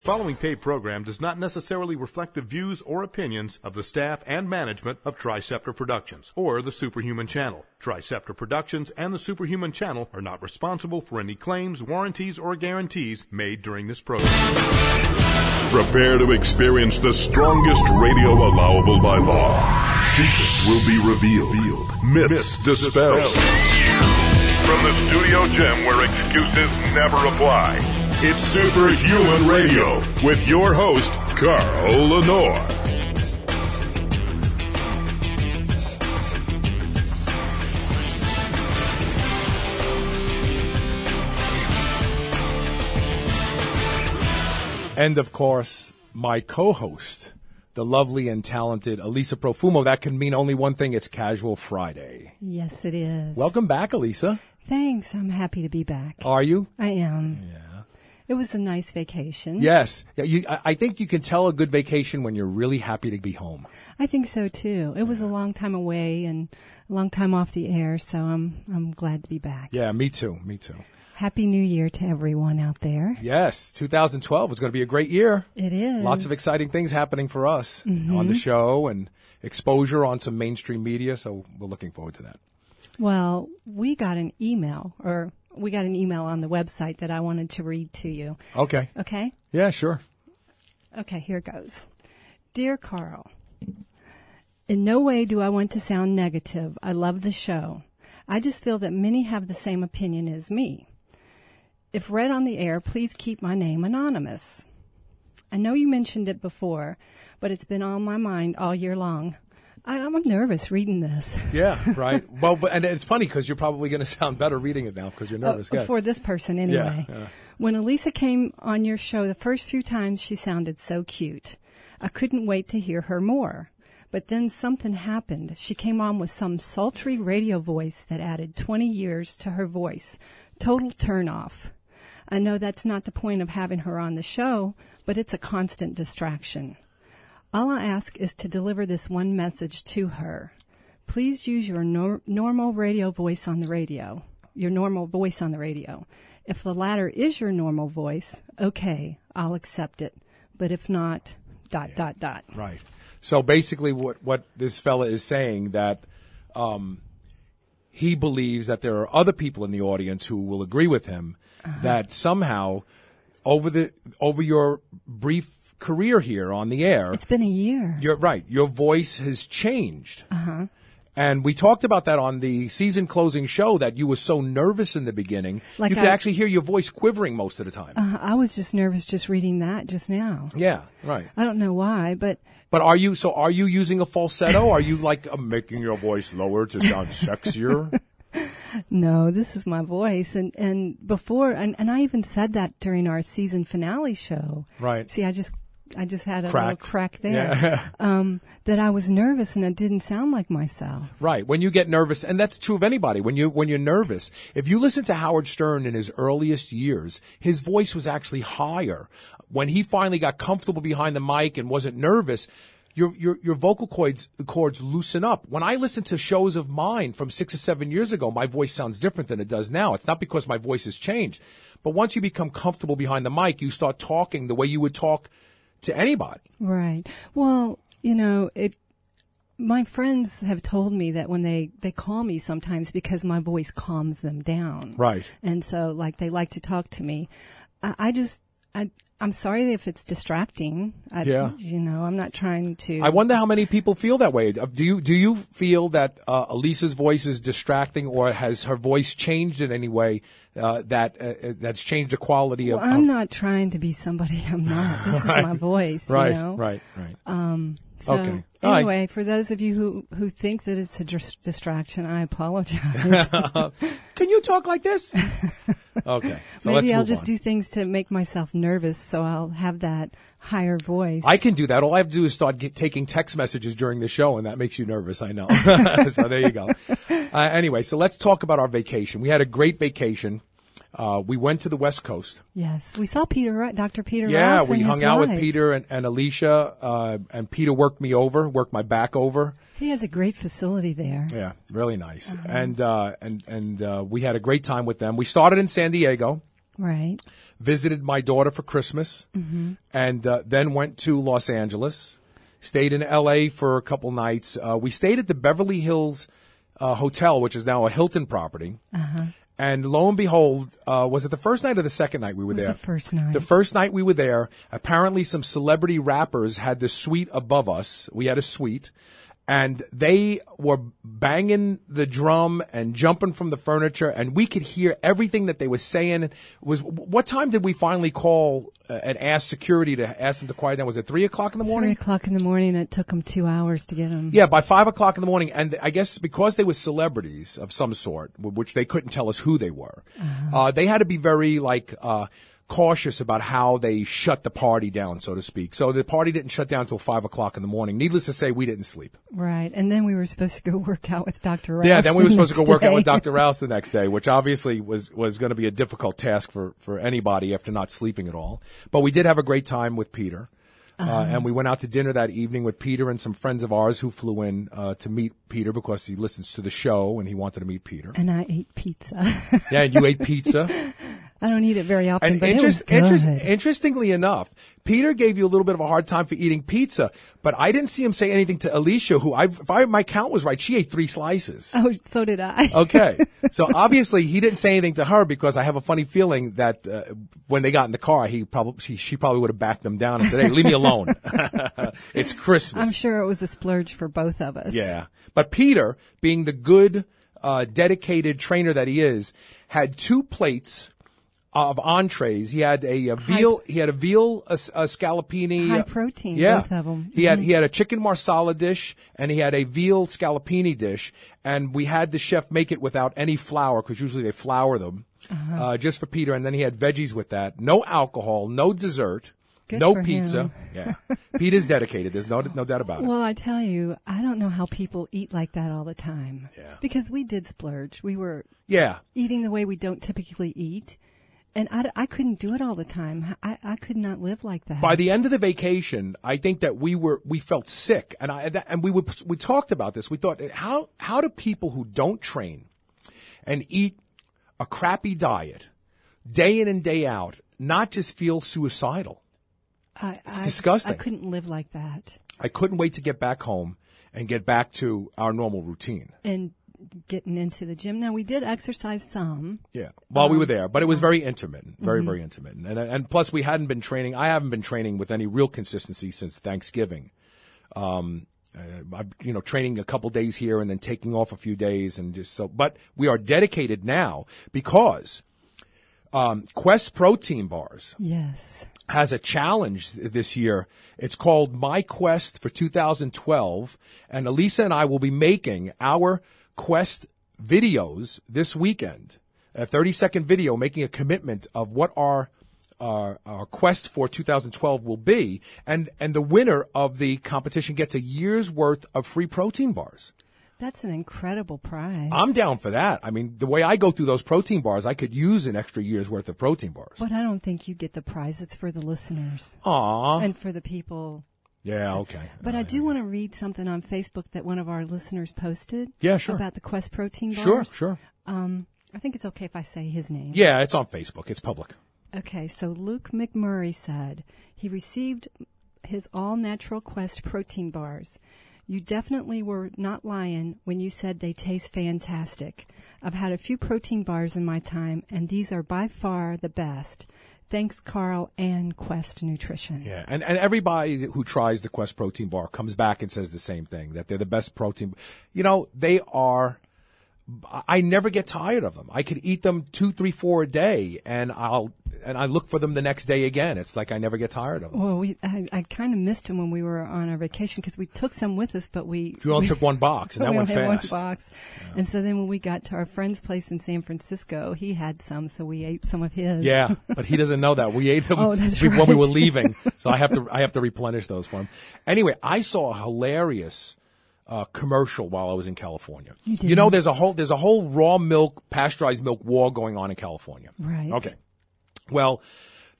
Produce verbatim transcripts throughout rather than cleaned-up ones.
Following paid program does not necessarily reflect the views or opinions of the staff and management of Triceptor Productions or the Superhuman Channel. Triceptor Productions and the Superhuman Channel are not responsible for any claims, warranties, or guarantees made during this program. Prepare to experience the strongest radio allowable by law. Secrets will be revealed. Myths, Myths dispelled. From the studio gym where excuses never apply. It's Superhuman Radio with your host, Carl Lenore. And, of course, my co-host, the lovely and talented Elisa Profumo. That can mean only one thing. It's Casual Friday. Yes, it is. Welcome back, Elisa. Thanks. I'm happy to be back. Are you? I am. Yeah. It was a nice vacation. Yes. Yeah, you, I, I think you can tell a good vacation when you're really happy to be home. I think so, too. It was a long time away and a long time off the air, so I'm I'm glad to be back. Yeah, me too. Me too. Happy New Year to everyone out there. Yes, two thousand twelve is going to be a great year. It is. Lots of exciting things happening for us mm-hmm. on the show and exposure on some mainstream media, so we're looking forward to that. Well, we got an email, or we got an email on the website that I wanted to read to you. Okay. Okay? Yeah, sure. Okay, here goes. Dear Carl, in no way do I want to sound negative. I love the show. I just feel that many have the same opinion as me. If read on the air, please keep my name anonymous. I know you mentioned it before, but it's been on my mind all year long. I, I'm nervous reading this. Yeah, right. Well, but, and it's funny because you're probably going to sound better reading it now because you're nervous. Uh, for this person, anyway. Yeah, yeah. When Elisa came on your show, the first few times she sounded so cute. I couldn't wait to hear her more. But then something happened. She came on with some sultry radio voice that added twenty years to her voice. Total turnoff. I know that's not the point of having her on the show, but it's a constant distraction. All I ask is to deliver this one message to her. Please use your nor- normal radio voice on the radio, your normal voice on the radio. If the latter is your normal voice, okay, I'll accept it. But if not, dot, yeah. dot, dot. Right. So basically what, what this fella is saying that um, he believes that there are other people in the audience who will agree with him uh-huh. that somehow over the over your brief career here on the air. It's been a year. You're right. Your voice has changed. Uh-huh. And we talked about that on the season closing show that you were so nervous in the beginning. Like you could I, actually hear your voice quivering most of the time. Uh, I was just nervous just reading that just now. Yeah, right. I don't know why, but... But are you, so are you using a falsetto? Are you like uh, making your voice lower to sound sexier? No, this is my voice. And, and before, and, and I even said that during our season finale show. Right. See, I just... I just had a Cracked. little crack there, yeah. um, that I was nervous and it didn't sound like myself. Right. When you get nervous, and that's true of anybody, when, you, when you're nervous, if you listen to Howard Stern in his earliest years, his voice was actually higher. When he finally got comfortable behind the mic and wasn't nervous, your, your, your vocal cords, cords loosen up. When I listen to shows of mine from six or seven years ago, my voice sounds different than it does now. It's not because my voice has changed. But once you become comfortable behind the mic, you start talking the way you would talk to anybody. Right. Well, you know, it. My friends have told me that when they, they call me sometimes because my voice calms them down. Right. And so, like, they like to talk to me. I, I just, I, I'm sorry if it's distracting. I, yeah. You know, I'm not trying to. I wonder how many people feel that way. Do you do you feel that uh, Elisa's voice is distracting, or has her voice changed in any way uh, that uh, that's changed the quality well, of? I'm of... not trying to be somebody I'm not. This right. is my voice. Right. You know? Right. Right. Um. So okay. anyway, right. for those of you who, who think that it's a dis- distraction, I apologize. Can you talk like this? Okay. So Maybe let's I'll move just on. do things to make myself nervous, so I'll have that higher voice. I can do that. All I have to do is start get, taking text messages during the show, and that makes you nervous, I know. So there you go. Uh, anyway, so let's talk about our vacation. We had a great vacation. Uh, we went to the West Coast. Yes. We saw Peter, Doctor Peter yeah, Ross we and hung his out wife. with Peter and, and Alicia, uh, and Peter worked me over, worked my back over. He has a great facility there. Yeah, really nice. Uh-huh. And, uh, and, and, uh, we had a great time with them. We started in San Diego. Right. Visited my daughter for Christmas, mm-hmm. and uh, then went to Los Angeles. Stayed in L A for a couple nights. Uh, we stayed at the Beverly Hills uh, Hotel, which is now a Hilton property. Uh-huh. And lo and behold, uh, was it the first night or the second night we were it was there? The first night. The first night we were there, apparently some celebrity rappers had the suite above us. We had a suite. And they were banging the drum and jumping from the furniture, and we could hear everything that they were saying. It was what time did we finally call uh, and ask security to ask them to quiet down? Was it three o'clock in the morning? Three o'clock in the morning. It took them two hours to get them. Yeah, by five o'clock in the morning, and I guess because they were celebrities of some sort, which they couldn't tell us who they were, uh-huh. uh, they had to be very like. Uh, cautious about how they shut the party down, so to speak. So the party didn't shut down until five o'clock in the morning. Needless to say, we didn't sleep. Right. And then we were supposed to go work out with Doctor Rouse. Yeah, then we were supposed to go day. work out with Doctor Rouse the next day, which obviously was, was going to be a difficult task for, for anybody after not sleeping at all. But we did have a great time with Peter. Uh-huh. Uh, and we went out to dinner that evening with Peter and some friends of ours who flew in uh, to meet Peter because he listens to the show and he wanted to meet Peter. And I ate pizza. Yeah, and you ate pizza. I don't eat it very often, and but interest, it was good. Interest, interestingly enough, Peter gave you a little bit of a hard time for eating pizza, but I didn't see him say anything to Alicia, who, I, if I, my count was right, she ate three slices. Oh, so did I. Okay. So obviously he didn't say anything to her because I have a funny feeling that uh, when they got in the car, he probably she, she probably would have backed them down and said, hey, leave me alone. It's Christmas. I'm sure it was a splurge for both of us. Yeah. But Peter, being the good, uh, dedicated trainer that he is, had two plates of entrees. He had a, a veal. High, he had a veal, a, a scallopini. High protein. Yeah, both of them. He mm-hmm. had he had a chicken marsala dish and he had a veal scallopini dish. And we had the chef make it without any flour because usually they flour them, uh-huh. uh, just for Peter. And then he had veggies with that. No alcohol, no dessert, Good no for pizza. Him. Yeah, Peter's dedicated. There's no no doubt about it. Well, I tell you, I don't know how people eat like that all the time. Yeah. Because we did splurge. We were yeah eating the way we don't typically eat. And I, I couldn't do it all the time. I, I could not live like that. By the end of the vacation, I think that we were we felt sick, and I and we would, we talked about this. We thought, how how do people who don't train and eat a crappy diet day in and day out not just feel suicidal? I, it's I, disgusting. I couldn't live like that. I couldn't wait to get back home and get back to our normal routine. And getting into the gym. Now, we did exercise some. Yeah, while um, we were there, but it was very intermittent, very, mm-hmm. very intermittent. And and plus, we hadn't been training. I haven't been training with any real consistency since Thanksgiving. Um, uh, I, you know, training a couple days here and then taking off a few days and just so. But we are dedicated now because um, Quest Protein Bars. Yes. Has a challenge this year. It's called My Quest for two thousand twelve, and Elisa and I will be making our Quest videos this weekend, a thirty second video making a commitment of what our, our, our Quest for two thousand twelve will be. And, and the winner of the competition gets a year's worth of free protein bars. That's an incredible prize. I'm down for that. I mean, the way I go through those protein bars, I could use an extra year's worth of protein bars. But I don't think you get the prize. It's for the listeners. Aw. And for the people. Yeah, okay. But uh, I do want to read something on Facebook that one of our listeners posted. Yeah, sure. About the Quest protein bars. Sure, sure. Um, I think it's okay if I say his name. Yeah, it's on Facebook. It's public. Okay, so Luke McMurray said he received his all-natural Quest protein bars. You definitely were not lying when you said they taste fantastic. I've had a few protein bars in my time, and these are by far the best. Thanks, Carl and Quest Nutrition. Yeah, and, and everybody who tries the Quest protein bar comes back and says the same thing, that they're the best protein. You know, they are, I never get tired of them. I could eat them two, three, four a day, and I'll, and I look for them the next day again. It's like I never get tired of them. Well, we, I, I kind of missed them when we were on our vacation because we took some with us, but we... We only we, took one box, and that we went only fast. Had one box. Yeah. And so then when we got to our friend's place in San Francisco, he had some, so we ate some of his. Yeah, but he doesn't know that. We ate them oh, that's when right. we were leaving, so I have to I have to replenish those for him. Anyway, I saw a hilarious uh, commercial while I was in California. You did? You know, there's a whole there's a whole raw milk, pasteurized milk war going on in California. Right. Okay. Well, the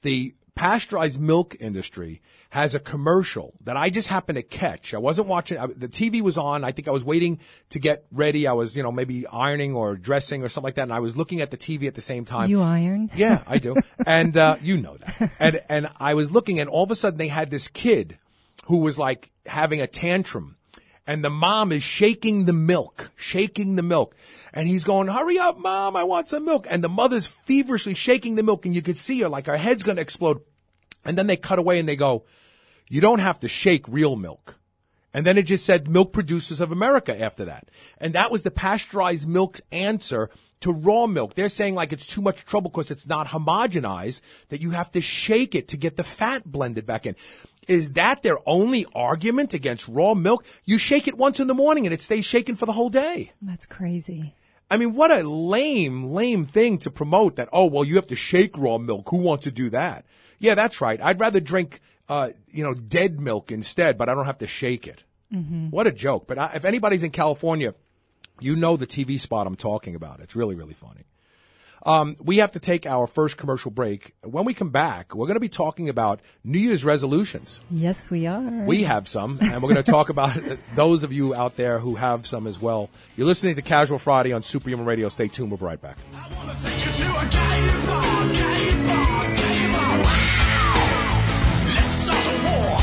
pasteurized milk industry has a commercial that I just happened to catch. I wasn't watching. I, the T V was on. I think I was waiting to get ready. I was, you know, maybe ironing or dressing or something like that. And I was looking at the T V at the same time. You iron? Yeah, I do. And, uh, you know that. And, and I was looking, and all of a sudden they had this kid who was like having a tantrum. And the mom is shaking the milk, shaking the milk. And he's going, hurry up, Mom, I want some milk. And the mother's feverishly shaking the milk, and you could see her like her head's going to explode. And then they cut away and they go, you don't have to shake real milk. And then it just said Milk Producers of America after that. And that was the pasteurized milk's answer to raw milk. They're saying like it's too much trouble because it's not homogenized, that you have to shake it to get the fat blended back in. Is that their only argument against raw milk? You shake it once in the morning and it stays shaken for the whole day. That's crazy. I mean, what a lame, lame thing to promote that, oh, well, you have to shake raw milk. Who wants to do that? Yeah, that's right. I'd rather drink, uh, you know, dead milk instead, but I don't have to shake it. Mm-hmm. What a joke. But I, if anybody's in California, you know the T V spot I'm talking about. It's really, really funny. Um, we have to take our first commercial break. When we come back, we're going to be talking about New Year's resolutions. Yes, we are. We have some, and we're going to talk about those of you out there who have some as well. You're listening to Casual Friday on Superhuman Radio. Stay tuned. We'll be right back. I want to take you to a gay bar, gay bar, gay bar. Let's start a war.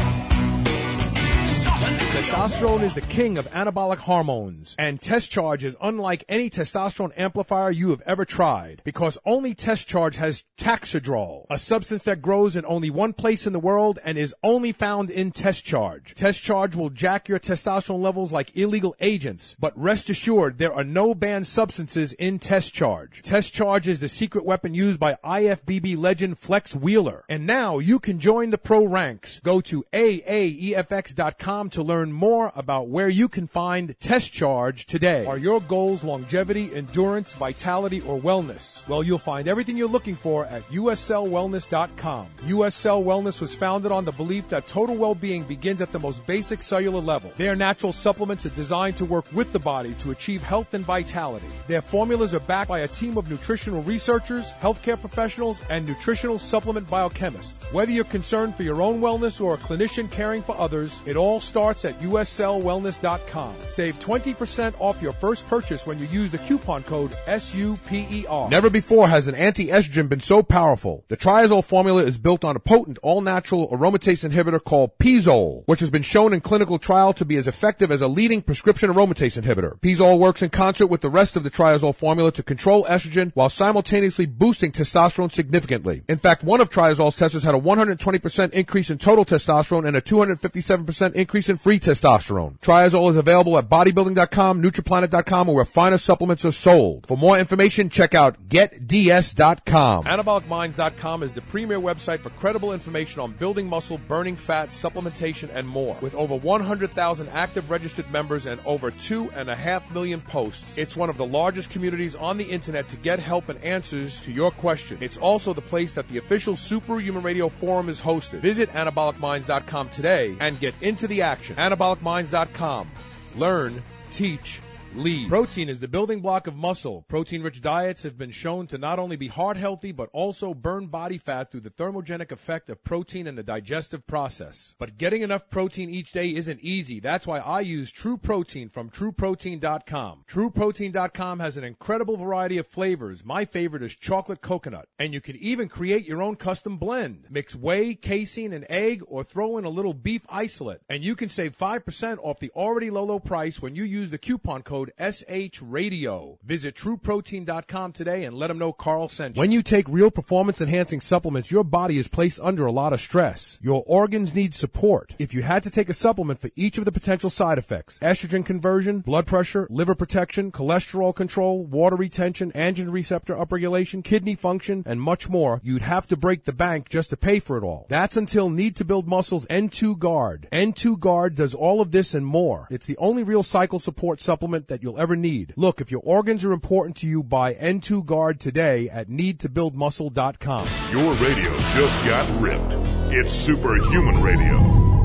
Start a nuclear Testosterone is the king of anabolic hormones, and Test Charge is unlike any testosterone amplifier you have ever tried, because only Test Charge has Taxidrol, a substance that grows in only one place in the world and is only found in Test Charge. Test Charge will jack your testosterone levels like illegal agents, but rest assured there are no banned substances in Test Charge. Test Charge is the secret weapon used by I F B B legend Flex Wheeler, and now you can join the pro ranks. Go to A A E F X dot com to learn more about where you can find Test Charge today. Are your goals longevity, endurance, vitality, or wellness? Well, you'll find everything you're looking for at U S L wellness dot com. U S L Wellness was founded on the belief that total well-being begins at the most basic cellular level. Their natural supplements are designed to work with the body to achieve health and vitality. Their formulas are backed by a team of nutritional researchers, healthcare professionals, and nutritional supplement biochemists. Whether you're concerned for your own wellness or a clinician caring for others, it all starts at U S L wellness dot com. Save twenty percent off your first purchase when you use the coupon code S U P E R. Never before has an anti-estrogen been so powerful. The Triazole formula is built on a potent all-natural aromatase inhibitor called Pizole, which has been shown in clinical trial to be as effective as a leading prescription aromatase inhibitor. Pizole works in concert with the rest of the Triazole formula to control estrogen while simultaneously boosting testosterone significantly. In fact, one of Triazole's testers had a one hundred twenty percent increase in total testosterone and a two hundred fifty-seven percent increase in free testosterone. Triazole is available at bodybuilding dot com, Nutriplanet dot com, or where finer supplements are sold. For more information, check out get D S dot com. anabolic minds dot com is the premier website for credible information on building muscle, burning fat, supplementation, and more. With over one hundred thousand active registered members and over two and a half million posts, it's one of the largest communities on the internet to get help and answers to your questions. It's also the place that the official Superhuman Radio Forum is hosted. Visit anabolic minds dot com today and get into the action. anabolic minds dot com. Learn, teach, lead. Protein is the building block of muscle. Protein-rich diets have been shown to not only be heart healthy, but also burn body fat through the thermogenic effect of protein in the digestive process. But getting enough protein each day isn't easy. That's why I use True Protein from true protein dot com. true protein dot com has an incredible variety of flavors. My favorite is chocolate coconut. And you can even create your own custom blend. Mix whey, casein, and egg, or throw in a little beef isolate. And you can save five percent off the already low, low price when you use the coupon code S H Radio. Visit true protein dot com today and let them know Carl sent you. When you take real performance-enhancing supplements, your body is placed under a lot of stress. Your organs need support. If you had to take a supplement for each of the potential side effects, estrogen conversion, blood pressure, liver protection, cholesterol control, water retention, androgen receptor upregulation, kidney function, and much more, you'd have to break the bank just to pay for it all. That's until Need to Build Muscle's N two Guard. N two Guard does all of this and more. It's the only real cycle support supplement that you'll ever need. Look, if your organs are important to you, buy N two Guard today at need to build muscle dot com. Your radio just got ripped. It's Superhuman Radio.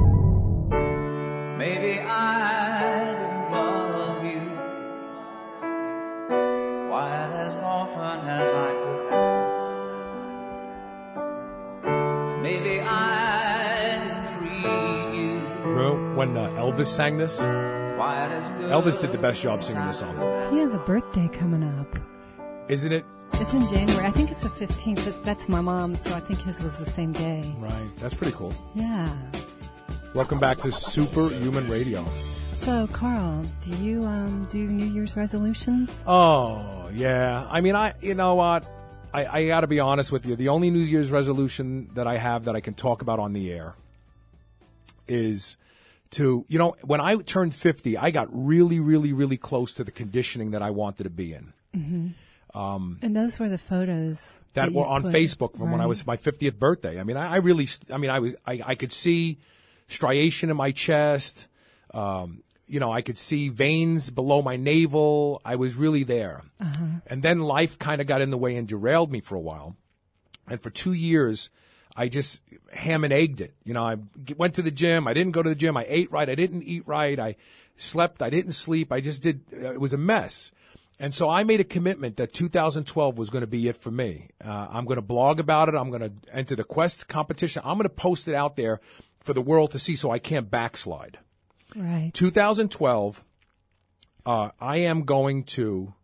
Maybe I didn't love you quite as often as I could have. Maybe when uh, Elvis sang this. Quiet as good. Elvis did the best job singing this song. He has a birthday coming up. Isn't it? It's in January. I think it's the fifteenth. But that's my mom's, so I think his was the same day. Right. That's pretty cool. Yeah. Welcome back to Superhuman Radio. So, Carl, do you um, do New Year's resolutions? Oh, yeah. I mean, I. you know what? I, I got to be honest with you. The only New Year's resolution that I have that I can talk about on the air is to, you know, when I turned fifty, I got really, really, really close to the conditioning that I wanted to be in. Mm-hmm. Um, and those were the photos that, that were on put, Facebook from right. when I was my fiftieth birthday. I mean, I, I really, I mean, I was, I, I could see striation in my chest. Um, you know, I could see veins below my navel. I was really there. Uh-huh. And then life kind of got in the way and derailed me for a while. And for two years, I just ham and egged it. You know, I went to the gym. I didn't go to the gym. I ate right. I didn't eat right. I slept. I didn't sleep. I just did. It was a mess. And so I made a commitment that two thousand twelve was going to be it for me. Uh, I'm going to blog about it. I'm going to enter the Quest competition. I'm going to post it out there for the world to see so I can't backslide. Right. two thousand twelve, uh, I am going to,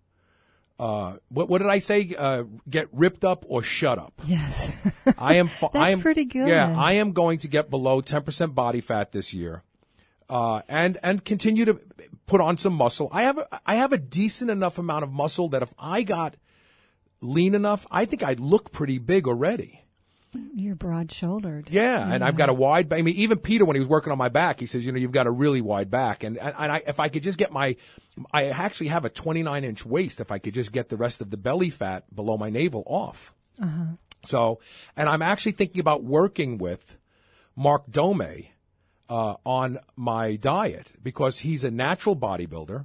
uh, what, what did I say? Uh, get ripped up or shut up. Yes. I am. Fu- That's I am, pretty good. Yeah, I am going to get below ten percent body fat this year. Uh, and, and continue to put on some muscle. I have, a, I have a decent enough amount of muscle that if I got lean enough, I think I'd look pretty big already. You're broad-shouldered. Yeah, and I've got a wide back. I mean, even Peter, when he was working on my back, he says, you know, you've got a really wide back. And, and, and I, if I could just get my, I actually have a twenty-nine inch waist if I could just get the rest of the belly fat below my navel off. Uh-huh. So, and I'm actually thinking about working with Mark Dome Uh, on my diet because he's a natural bodybuilder,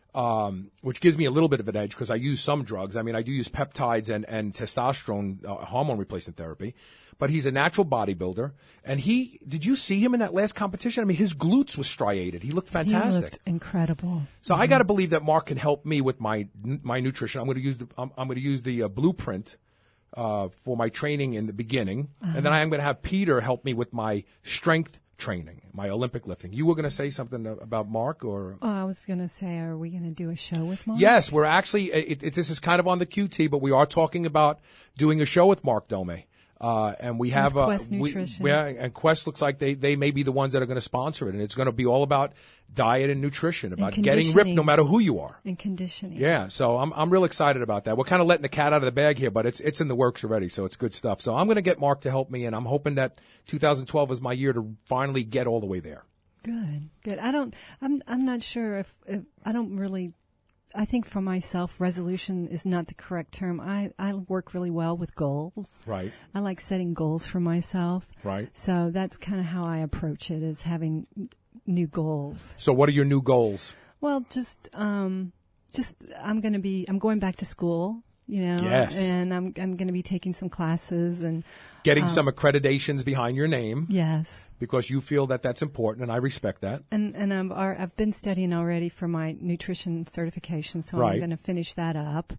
um, which gives me a little bit of an edge because I use some drugs. I mean, I do use peptides and, and testosterone uh, hormone replacement therapy, but he's a natural bodybuilder. And he, did you see him in that last competition? I mean, his glutes was striated. He looked fantastic. He looked incredible. So mm-hmm. I got to believe that Mark can help me with my my nutrition. I'm going to use the I'm, I'm going to use the uh, blueprint uh, for my training in the beginning, uh-huh. and then I am going to have Peter help me with my strength training, my Olympic lifting. You were going to say something about Mark, or? Oh, I was going to say, are we going to do a show with Mark? Yes, we're actually, it, it, this is kind of on the Q T, but we are talking about doing a show with Mark Dome. Uh, and we have, with uh, Quest we, Nutrition. yeah, and Quest looks like they, they may be the ones that are going to sponsor it. And it's going to be all about diet and nutrition, about and getting ripped no matter who you are. And conditioning. Yeah, so I'm I'm real excited about that. We're kind of letting the cat out of the bag here, but it's it's in the works already, so it's good stuff. So I'm going to get Mark to help me, and I'm hoping that two thousand twelve is my year to finally get all the way there. Good, good. I don't. I'm I'm not sure if, if I don't really. I think for myself, resolution is not the correct term. I, I work really well with goals. Right. I like setting goals for myself. Right. So that's kind of how I approach it, is having new goals. So what are your new goals? Well, just um, just I'm going to be I'm going back to school, you know, yes. and I'm I'm going to be taking some classes and getting um, some accreditations behind your name. Yes. Because you feel that that's important, and I respect that. And and I'm, I've been studying already for my nutrition certification, so right. I'm going to finish that up.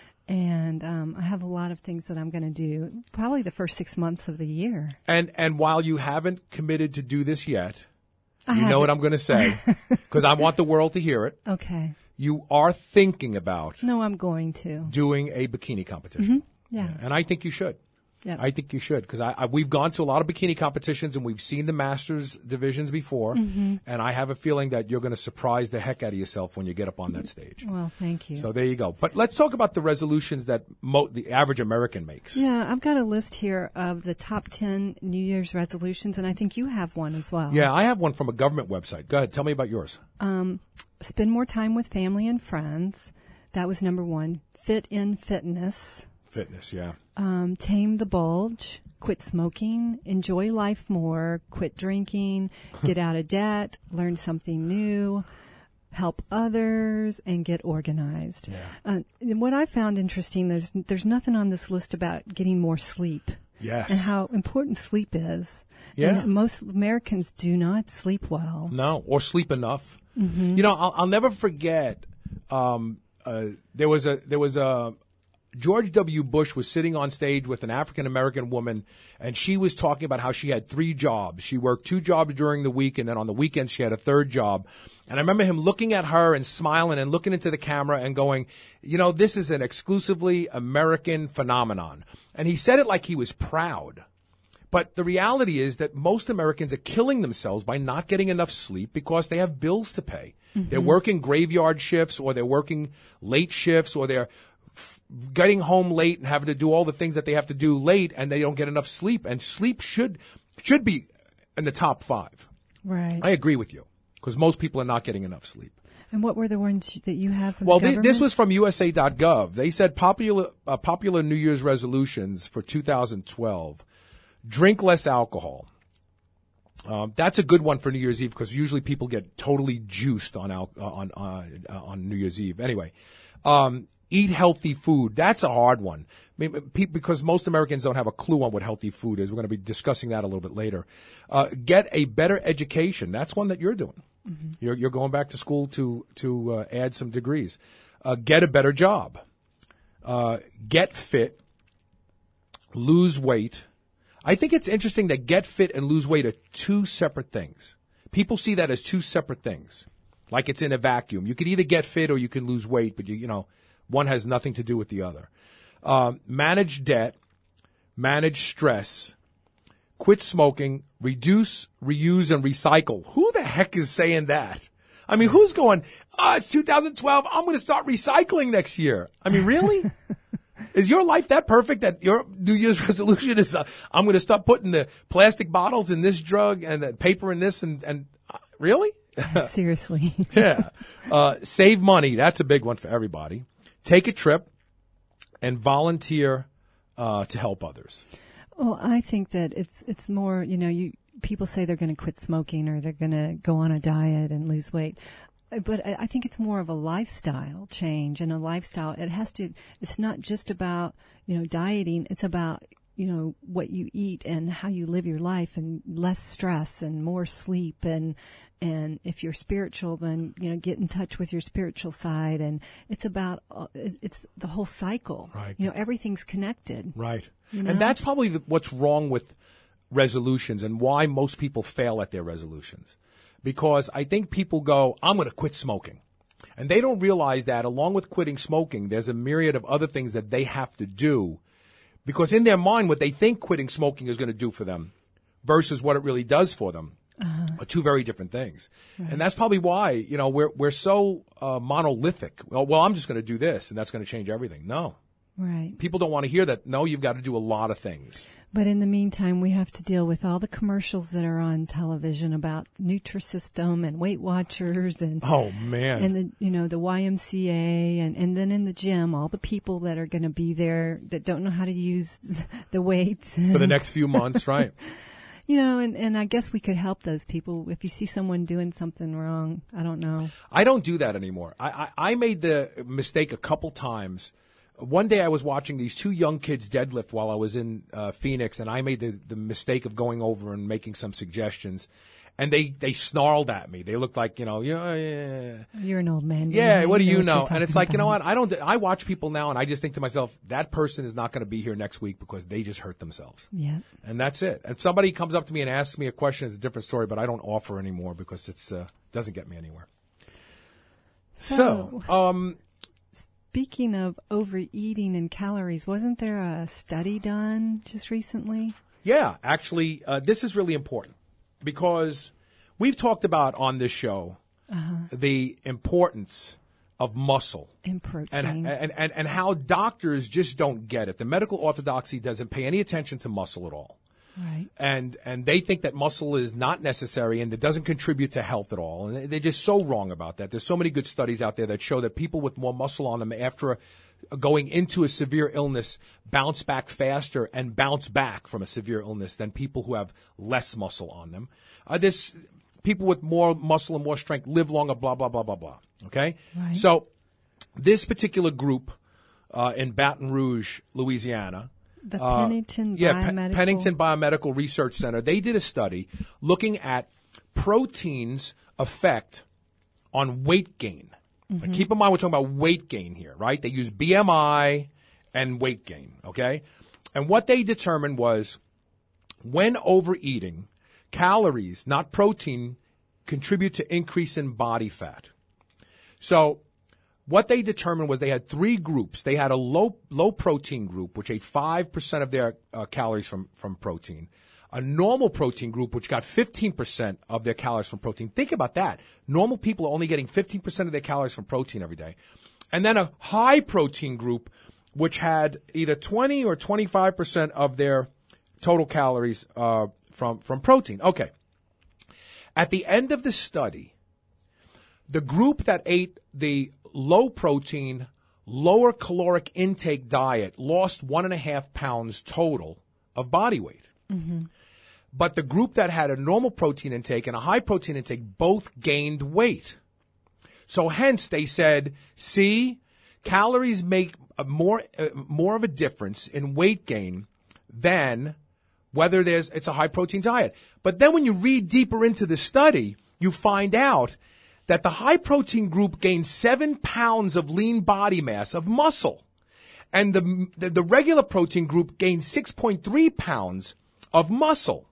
And um, I have a lot of things that I'm going to do, probably the first six months of the year. And and while you haven't committed to do this yet, I you haven't. know what I'm going to say, because I want the world to hear it. Okay. You are thinking about No, I'm going to. doing a bikini competition. Mm-hmm. Yeah. yeah. And I think you should. Yep. I think you should, because I, I, we've gone to a lot of bikini competitions and we've seen the Masters divisions before, mm-hmm. and I have a feeling that you're going to surprise the heck out of yourself when you get up on that stage. Well, thank you. So there you go. But let's talk about the resolutions that mo- the average American makes. Yeah, I've got a list here of the top ten New Year's resolutions, and I think you have one as well. Yeah, I have one from a government website. Go ahead, tell me about yours. Um, spend more time with family and friends. That was number one. Fit in fitness. Fitness, yeah. Um, tame the bulge. Quit smoking, enjoy life more, quit drinking, get out of debt, learn something new, help others, and get organized. Yeah. Uh, and what I found interesting, there's there's nothing on this list about getting more sleep. Yes. And how important sleep is. Yeah. And most Americans do not sleep well. No, or sleep enough. Mm-hmm. You know, I'll, I'll never forget. Um, uh, there was a there was a George W. Bush was sitting on stage with an African-American woman, and she was talking about how she had three jobs. She worked two jobs during the week, and then on the weekends she had a third job. And I remember him looking at her and smiling and looking into the camera and going, you know, this is an exclusively American phenomenon. And he said it like he was proud. But the reality is that most Americans are killing themselves by not getting enough sleep because they have bills to pay. Mm-hmm. They're working graveyard shifts, or they're working late shifts, or they're f- getting home late and having to do all the things that they have to do late, and they don't get enough sleep. And sleep should should be in the top five. Right. I agree with you, because most people are not getting enough sleep. And what were the ones that you have from well, the th- government? this was from U S A dot gov. They said popular uh, popular New Year's resolutions for two thousand twelve. Drink less alcohol. Um, that's a good one for New Year's Eve, because usually people get totally juiced on al- on uh, on New Year's Eve. Anyway, um, eat healthy food. That's a hard one, I mean, pe- because most Americans don't have a clue on what healthy food is. We're going to be discussing that a little bit later. Uh, get a better education. That's one that you're doing. Mm-hmm. You're, you're going back to school to to uh, add some degrees. Uh, get a better job. Uh, get fit. Lose weight. I think it's interesting that get fit and lose weight are two separate things. People see that as two separate things, like it's in a vacuum. You could either get fit or you can lose weight, but you, you know, one has nothing to do with the other. Um, manage debt, manage stress, quit smoking, reduce, reuse, and recycle. Who the heck is saying that? I mean, who's going, oh, it's two thousand twelve, I'm going to start recycling next year. I mean, really? Is your life that perfect that your New Year's resolution is, uh, I'm going to start putting the plastic bottles in this drug and the paper in this and, and uh, really? Seriously. Yeah. Uh, save money. That's a big one for everybody. Take a trip and volunteer uh, to help others. Well, I think that it's it's more, you know, you people say they're going to quit smoking or they're going to go on a diet and lose weight. But I think it's more of a lifestyle change, and a lifestyle, it has to, it's not just about, you know, dieting. It's about, you know, what you eat and how you live your life, and less stress and more sleep. And, and if you're spiritual, then, you know, get in touch with your spiritual side. And it's about, uh, it's the whole cycle. Right. You know, everything's connected. Right. You know? And that's probably the, what's wrong with resolutions and why most people fail at their resolutions. Because I think people go, I'm going to quit smoking. And they don't realize that along with quitting smoking, there's a myriad of other things that they have to do. Because in their mind, what they think quitting smoking is going to do for them versus what it really does for them uh-huh. are two very different things. Right. And that's probably why, you know, we're we're so uh, monolithic. Well, well, I'm just going to do this and that's going to change everything. No. Right. People don't want to hear that. No, you've got to do a lot of things. But in the meantime, we have to deal with all the commercials that are on television about Nutrisystem and Weight Watchers and oh man, and the you know the Y M C A and and then in the gym, all the people that are going to be there that don't know how to use the weights for the next few months, right? You know, and and I guess we could help those people if you see someone doing something wrong. I don't know. I don't do that anymore. I I, I made the mistake a couple times. One day I was watching these two young kids deadlift while I was in uh, Phoenix, and I made the, the mistake of going over and making some suggestions. And they, they snarled at me. They looked like, you know, you know, yeah. You're an old man. Yeah, you what do you what know? And it's like, about. you know what? I don't. I watch people now, and I just think to myself, that person is not going to be here next week because they just hurt themselves. Yeah. And that's it. If somebody comes up to me and asks me a question, it's a different story. But I don't offer anymore because it's uh, doesn't get me anywhere. So, so um. Speaking of overeating and calories, wasn't there a study done just recently? Yeah, actually, uh, this is really important because we've talked about on this show uh-huh. the importance of muscle and protein and, and, and, and how doctors just don't get it. The medical orthodoxy doesn't pay any attention to muscle at all. Right. And and they think that muscle is not necessary and it doesn't contribute to health at all. And they're just so wrong about that. There's so many good studies out there that show that people with more muscle on them after a, going into a severe illness bounce back faster and bounce back from a severe illness than people who have less muscle on them. Uh, this people with more muscle and more strength live longer, blah, blah, blah, blah, blah. Okay? Right. So this particular group uh, in Baton Rouge, Louisiana, The Pennington uh, yeah, Biomedical. P- Pennington Biomedical Research Center. They did a study looking at protein's effect on weight gain. Mm-hmm. Keep in mind we're talking about weight gain here, right? They use B M I and weight gain, okay? And what they determined was when overeating, calories, not protein, contribute to increase in body fat. So what they determined was they had three groups. They had a low low protein group, which ate five percent of their uh, calories from, from protein. A normal protein group, which got fifteen percent of their calories from protein. Think about that. Normal people are only getting fifteen percent of their calories from protein every day. And then a high protein group, which had either twenty or twenty-five percent of their total calories uh, from, from protein. Okay. At the end of the study, the group that ate the low protein, lower caloric intake diet lost one and a half pounds total of body weight. Mm-hmm. But the group that had a normal protein intake and a high protein intake both gained weight. So hence they said, see, calories make a more uh, more of a difference in weight gain than whether there's it's a high protein diet. But then when you read deeper into the study, you find out that the high protein group gained seven pounds of lean body mass, of muscle. And the, the, the regular protein group gained six point three pounds of muscle.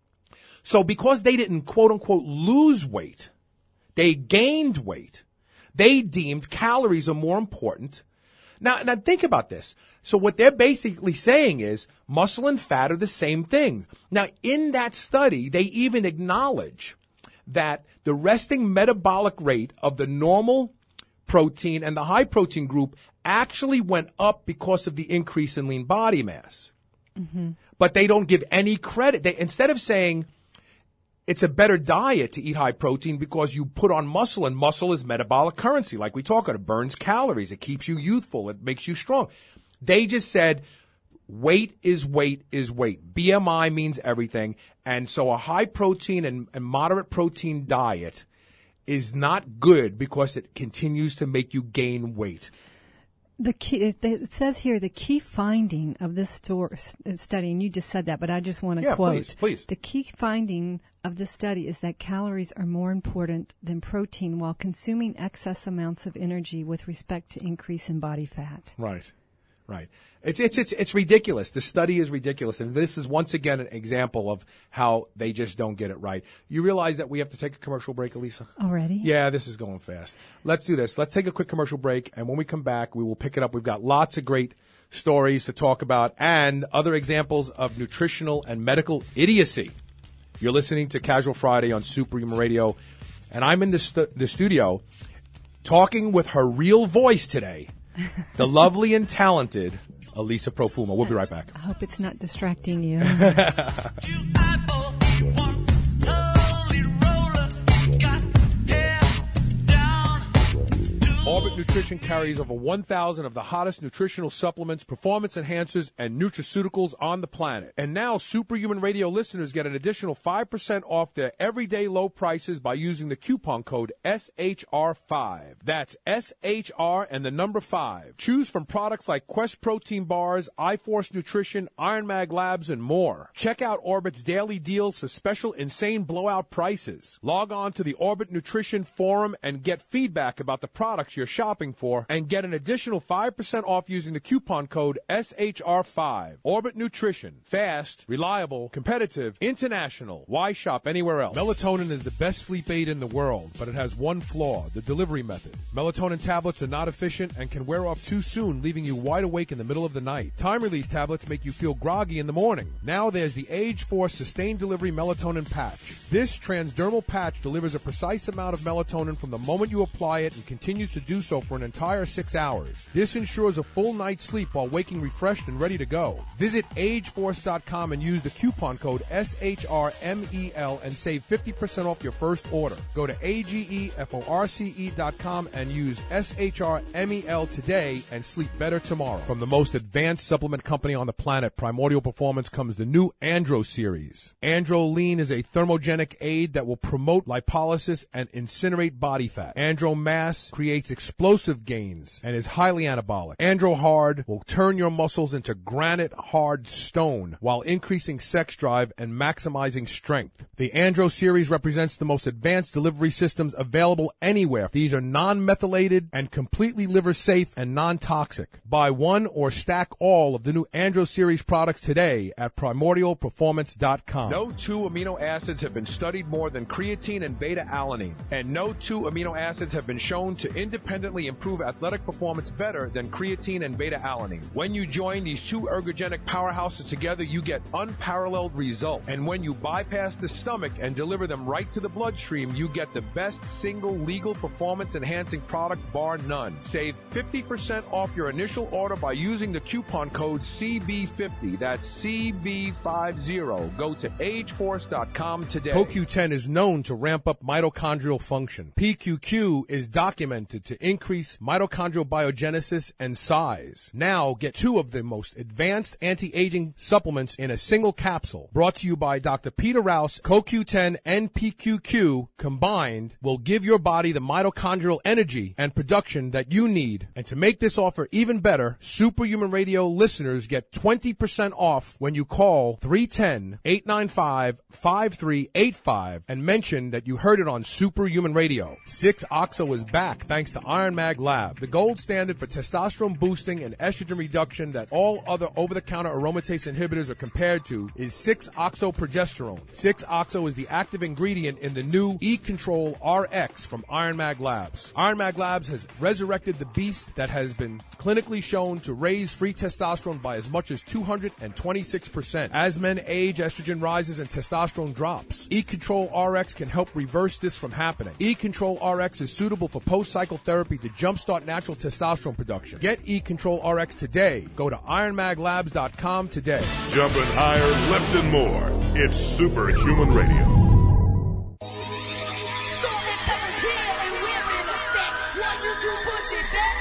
So because they didn't, quote unquote, lose weight, they gained weight. They deemed calories are more important. Now, now think about this. So what they're basically saying is muscle and fat are the same thing. Now, in that study, they even acknowledge that the resting metabolic rate of the normal protein and the high protein group actually went up because of the increase in lean body mass. Mm-hmm. But they don't give any credit. They, instead of saying it's a better diet to eat high protein because you put on muscle, and muscle is metabolic currency, like we talk about. It burns calories. It keeps you youthful. It makes you strong. They just said weight is weight is weight. B M I means everything. And so a high protein and, and moderate protein diet is not good because it continues to make you gain weight. The key, it says here, the key finding of this store, study, and you just said that, but I just want to yeah, quote. Please, please. The key finding of this study is that calories are more important than protein while consuming excess amounts of energy with respect to increase in body fat. Right, right. It's it's it's it's ridiculous. The study is ridiculous, and this is once again an example of how they just don't get it right. You realize that we have to take a commercial break, Elisa? Already? Yeah, this is going fast. Let's do this. Let's take a quick commercial break, and when we come back, we will pick it up. We've got lots of great stories to talk about and other examples of nutritional and medical idiocy. You're listening to Casual Friday on Superhuman Radio, and I'm in the, stu- the studio talking with her real voice today, the lovely and talented Elisa Profuma. We'll be right back. I hope it's not distracting you. Orbit Nutrition carries over one thousand of the hottest nutritional supplements, performance enhancers, and nutraceuticals on the planet. And now Superhuman Radio listeners get an additional five percent off their everyday low prices by using the coupon code S H R five. That's S H R and the number five. Choose from products like Quest Protein Bars, iForce Nutrition, Iron Mag Labs, and more. Check out Orbit's daily deals for special insane blowout prices. Log on to the Orbit Nutrition Forum and get feedback about the products you're shopping for, and get an additional five percent off using the coupon code S H R five. Orbit Nutrition. Fast, reliable, competitive, international. Why shop anywhere else? Melatonin is the best sleep aid in the world, but it has one flaw, the delivery method. Melatonin tablets are not efficient and can wear off too soon, leaving you wide awake in the middle of the night. Time-release tablets make you feel groggy in the morning. Now there's the Age Force Sustained Delivery Melatonin Patch. This transdermal patch delivers a precise amount of melatonin from the moment you apply it and continues to do so for an entire six hours. This ensures a full night's sleep while waking refreshed and ready to go. Visit age force dot com and use the coupon code S H R M E L and save fifty percent off your first order. Go to A G E F O R C E dot com and use S H R M E L today and sleep better tomorrow. From the most advanced supplement company on the planet, Primordial Performance, comes the new Andro series. Andro Lean is a thermogenic aid that will promote lipolysis and incinerate body fat. Andro Mass creates explosive gains and is highly anabolic. Andro Hard will turn your muscles into granite hard stone while increasing sex drive and maximizing strength. The Andro series represents the most advanced delivery systems available anywhere. These are non-methylated and completely liver safe and non-toxic. Buy one or stack all of the new Andro series products today at primordial performance dot com. No two amino acids have been studied more than creatine and beta-alanine, and no two amino acids have been shown to independently improve athletic performance better than creatine and beta-alanine. When you join these two ergogenic powerhouses together, you get unparalleled results. And when you bypass the stomach and deliver them right to the bloodstream, you get the best single legal performance-enhancing product bar none. Save fifty percent off your initial order by using the coupon code C B fifty. That's C B fifty. Go to age force dot com today. C O Q ten is known to ramp up mitochondrial function. P Q Q is documented to increase mitochondrial biogenesis and size. Now get two of the most advanced anti-aging supplements in a single capsule. Brought to you by Doctor Peter Rouse. C O Q ten and P Q Q combined will give your body the mitochondrial energy and production that you need. And to make this offer even better, Superhuman Radio listeners get twenty percent off when you call three one zero, eight nine five, five three eight five and mention that you heard it on Superhuman Radio. six oxo is back thanks to Iron Mag Lab, the gold standard for testosterone boosting and estrogen reduction that all other over-the-counter aromatase inhibitors are compared to is six oxo progesterone. six oxo is the active ingredient in the new E-Control R X from Iron Mag Labs. Iron Mag Labs has resurrected the beast that has been clinically shown to raise free testosterone by as much as two hundred twenty-six percent. As men age, estrogen rises and testosterone drops. E-Control R X can help reverse this from happening. E-Control R X is suitable for post-cycle therapy to jumpstart natural testosterone production. Get E-Control R X today. Go to iron mag labs dot com today. Jumping higher, lifting more. It's Superhuman Radio. Salt and pepper's here and we're in effect. Want you to push it back,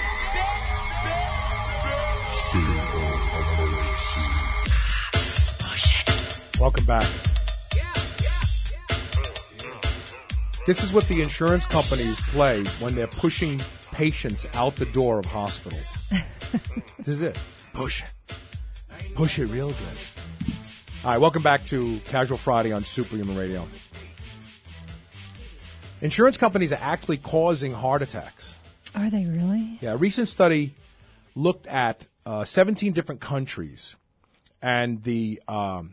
back, Welcome back. This is what the insurance companies play when they're pushing patients out the door of hospitals. This is it. Push it. Push it real good. All right, welcome back to Casual Friday on Superhuman Radio. Insurance companies are actually causing heart attacks. Are they really? Yeah, a recent study looked at uh, seventeen different countries, and the um,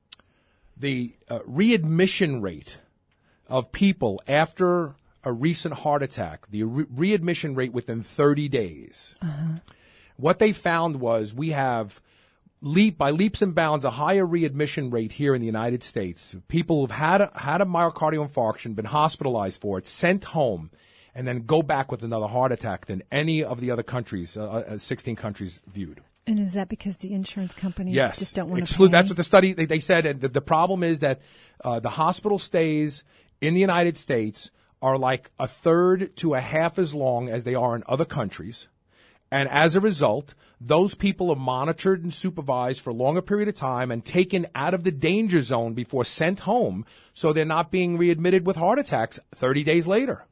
the uh, readmission rate of people after a recent heart attack, the re- readmission rate within thirty days. Uh-huh. What they found was we have, leap by leaps and bounds, a higher readmission rate here in the United States. People who've had a, had a myocardial infarction, been hospitalized for it, sent home, and then go back with another heart attack than any of the other countries, uh, uh, sixteen countries viewed. And is that because the insurance companies yes. just don't want to Exclude, pay? That's what the study, they, they said. And the, the problem is that uh, the hospital stays in the United States are like a third to a half as long as they are in other countries. And as a result, those people are monitored and supervised for a longer period of time and taken out of the danger zone before sent home, so they're not being readmitted with heart attacks thirty days later.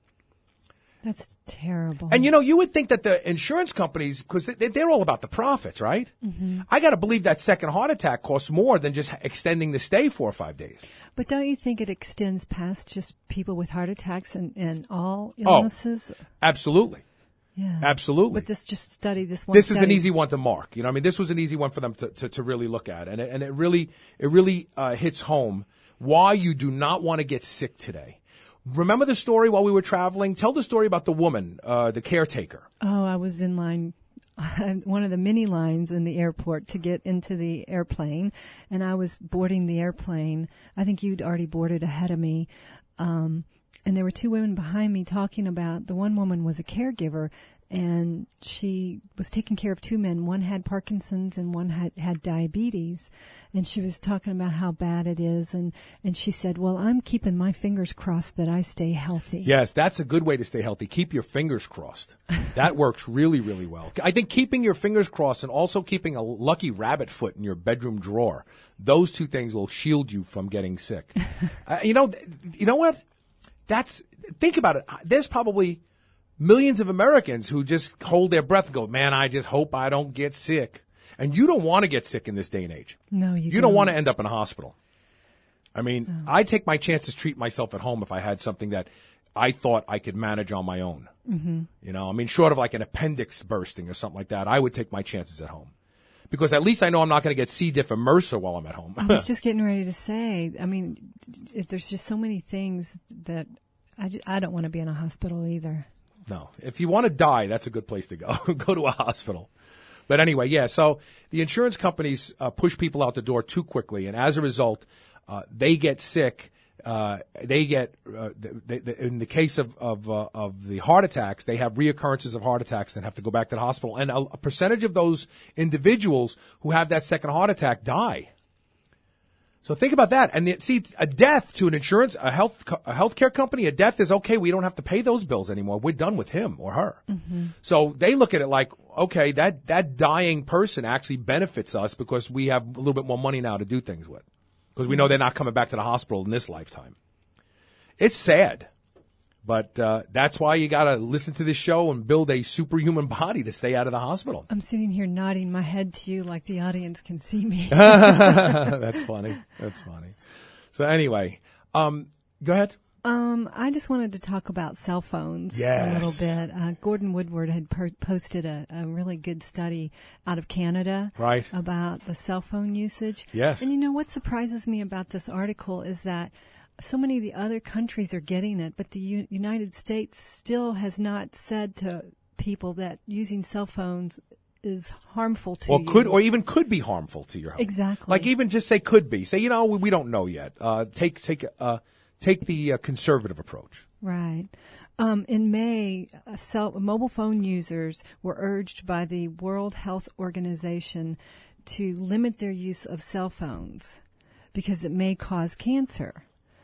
That's terrible. And, you know, you would think that the insurance companies, because they, they're all about the profits, right? Mm-hmm. I got to believe that second heart attack costs more than just extending the stay four or five days. But don't you think it extends past just people with heart attacks and, and all illnesses? Oh, absolutely. Yeah. Absolutely. But this just study, this one This study. is an easy one to mark. You know, I mean, this was an easy one for them to, to, to really look at. And it, and it really, it really uh, hits home why you do not want to get sick today. Remember the story while we were traveling? Tell the story about the woman, uh, the caretaker. Oh, I was in line, one of the many lines in the airport to get into the airplane, and I was boarding the airplane. I think you'd already boarded ahead of me. Um, and there were two women behind me talking about, the one woman was a caregiver, and she was taking care of two men. One had Parkinson's and one had, had diabetes. And she was talking about how bad it is. And, and she said, well, I'm keeping my fingers crossed that I stay healthy. Yes, that's a good way to stay healthy. Keep your fingers crossed. That works really, really well. I think keeping your fingers crossed and also keeping a lucky rabbit foot in your bedroom drawer, those two things will shield you from getting sick. uh, you know, you know what? That's, think about it. There's probably millions of Americans who just hold their breath and go, man, I just hope I don't get sick. And you don't want to get sick in this day and age. No, you, You don't. don't want to end up in a hospital. I mean, I take my chances, treat myself at home if I had something that I thought I could manage on my own. Mm-hmm. You know, I mean, short of like an appendix bursting or something like that, I would take my chances at home. Because at least I know I'm not going to get C. diff and MRSA while I'm at home. I was just getting ready to say, I mean, if there's just so many things that I, ju- I don't want to be in a hospital either. No. If you want to die, that's a good place to go. Go to a hospital. But anyway, yeah, so the insurance companies uh, push people out the door too quickly, and as a result, uh, they get sick. Uh, they get, uh, they, they, in the case of of, uh, of the heart attacks, they have reoccurrences of heart attacks and have to go back to the hospital. And a, a percentage of those individuals who have that second heart attack die. So think about that. And the, see, a death to an insurance, a health, a healthcare company, a death is okay. We don't have to pay those bills anymore. We're done with him or her. Mm-hmm. So they look at it like, okay, that, that dying person actually benefits us because we have a little bit more money now to do things with. Because we know they're not coming back to the hospital in this lifetime. It's sad. But uh, that's why you got to listen to this show and build a superhuman body to stay out of the hospital. I'm sitting here nodding my head to you like the audience can see me. That's funny. That's funny. So anyway, um, go ahead. Um, I just wanted to talk about cell phones Yes. a little bit. Uh, Gordon Woodward had per- posted a, a really good study out of Canada Right. about the cell phone usage. Yes. And you know what surprises me about this article is that so many of the other countries are getting it, but the U- United States still has not said to people that using cell phones is harmful to Well, you. could or even could be harmful to your health. Exactly. Like even just say could be. Say, you know, we, we don't know yet. Uh, take take uh, take the uh, conservative approach. Right. Um, in May, uh, cell, mobile phone users were urged by the World Health Organization to limit their use of cell phones because it may cause cancer.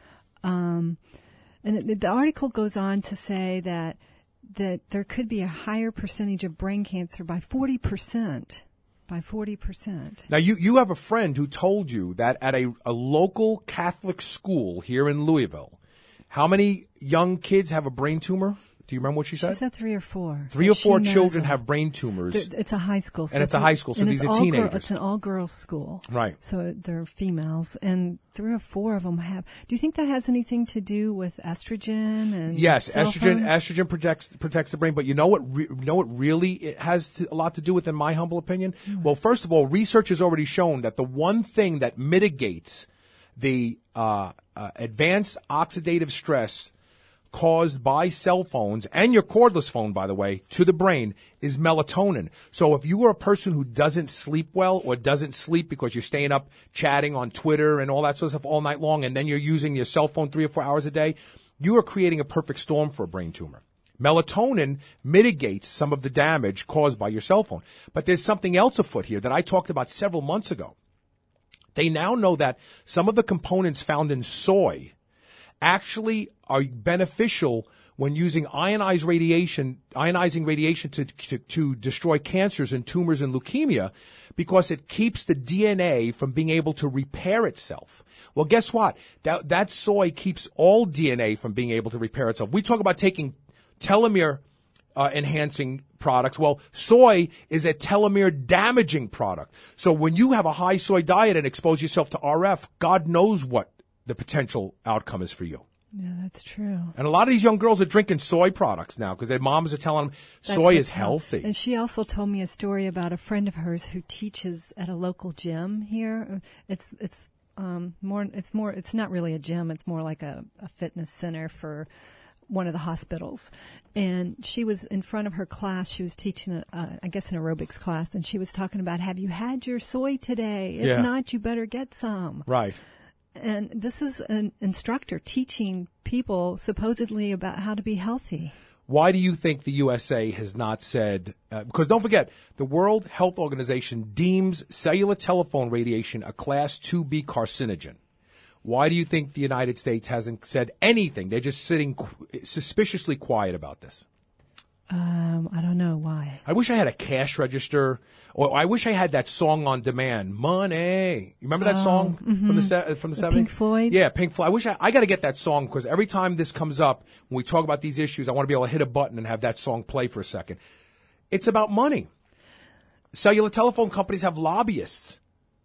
Um, and it, the article goes on to say that that there could be a higher percentage of brain cancer by forty percent. By forty percent. Now, you, you have a friend who told you that at a, a local Catholic school here in Louisville, how many young kids have a brain tumor? Do you remember what she said? She said three or four. Three But or four she knows children of. have brain tumors. Th- It's a high school. So And it's a high school, so and these it's are all girl- teenagers. It's an all-girls school. Right. So they're females, and three or four of them have. Do you think that has anything to do with estrogen and Yes, cell estrogen phone? estrogen protects protects the brain, but you know what re, you know what really it has to, a lot to do with, in my humble opinion? Hmm. Well, first of all, research has already shown that the one thing that mitigates the uh, uh, advanced oxidative stress caused by cell phones and your cordless phone, by the way, to the brain is melatonin. So if you are a person who doesn't sleep well or doesn't sleep because you're staying up chatting on Twitter and all that sort of stuff all night long, and then you're using your cell phone three or four hours a day, you are creating a perfect storm for a brain tumor. Melatonin mitigates some of the damage caused by your cell phone. But there's something else afoot here that I talked about several months ago. They now know that some of the components found in soy actually are beneficial when using ionized radiation, ionizing radiation to, to, to destroy cancers and tumors and leukemia, because it keeps the D N A from being able to repair itself. Well, guess what? That, that soy keeps all D N A from being able to repair itself. We talk about taking telomere uh, enhancing products. Well, soy is a telomere damaging product. So when you have a high soy diet and expose yourself to R F, God knows what the potential outcome is for you. Yeah, that's true. And a lot of these young girls are drinking soy products now because their moms are telling them That's soy the is tell. healthy. And she also told me a story about a friend of hers who teaches at a local gym here. It's it's um, more it's more it's not really a gym. It's more like a, a fitness center for one of the hospitals. And she was in front of her class. She was teaching, a, uh, I guess, an aerobics class, and she was talking about, have you had your soy today? If Yeah. not, you better get some. Right. And this is an instructor teaching people supposedly about how to be healthy. Why do you think the U S A has not said, uh, because don't forget, the World Health Organization deems cellular telephone radiation a class two B carcinogen. Why do you think the United States hasn't said anything? They're just sitting qu- suspiciously quiet about this. Um, I don't know why. I wish I had a cash register, or I wish I had that song on demand, Money. You remember that Oh, song mhm. from the se- from the The seventies? Pink Floyd? Yeah, Pink Floyd. I wish I, I got to get that song because every time this comes up, when we talk about these issues, I want to be able to hit a button and have that song play for a second. It's about money. Cellular telephone companies have lobbyists.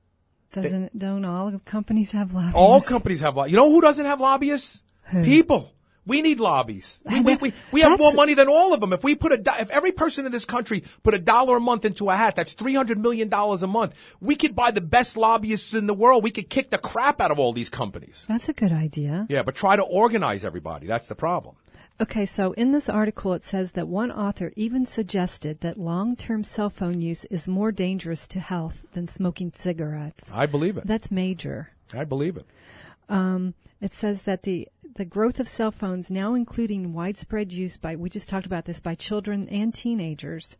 Doesn't don't all companies have lobbyists? All companies have lobbyists. You know who doesn't have lobbyists? People. We need lobbies. We, we, we, we have That's- more money than all of them. If we put a, do- if every person in this country put a dollar a month into a hat, that's three hundred million dollars a month. We could buy the best lobbyists in the world. We could kick the crap out of all these companies. That's a good idea. Yeah, but try to organize everybody. That's the problem. Okay, so in this article it says that one author even suggested that long-term cell phone use is more dangerous to health than smoking cigarettes. I believe it. That's major. I believe it. Um, it says that the the growth of cell phones, now including widespread use by, we just talked about this, by children and teenagers.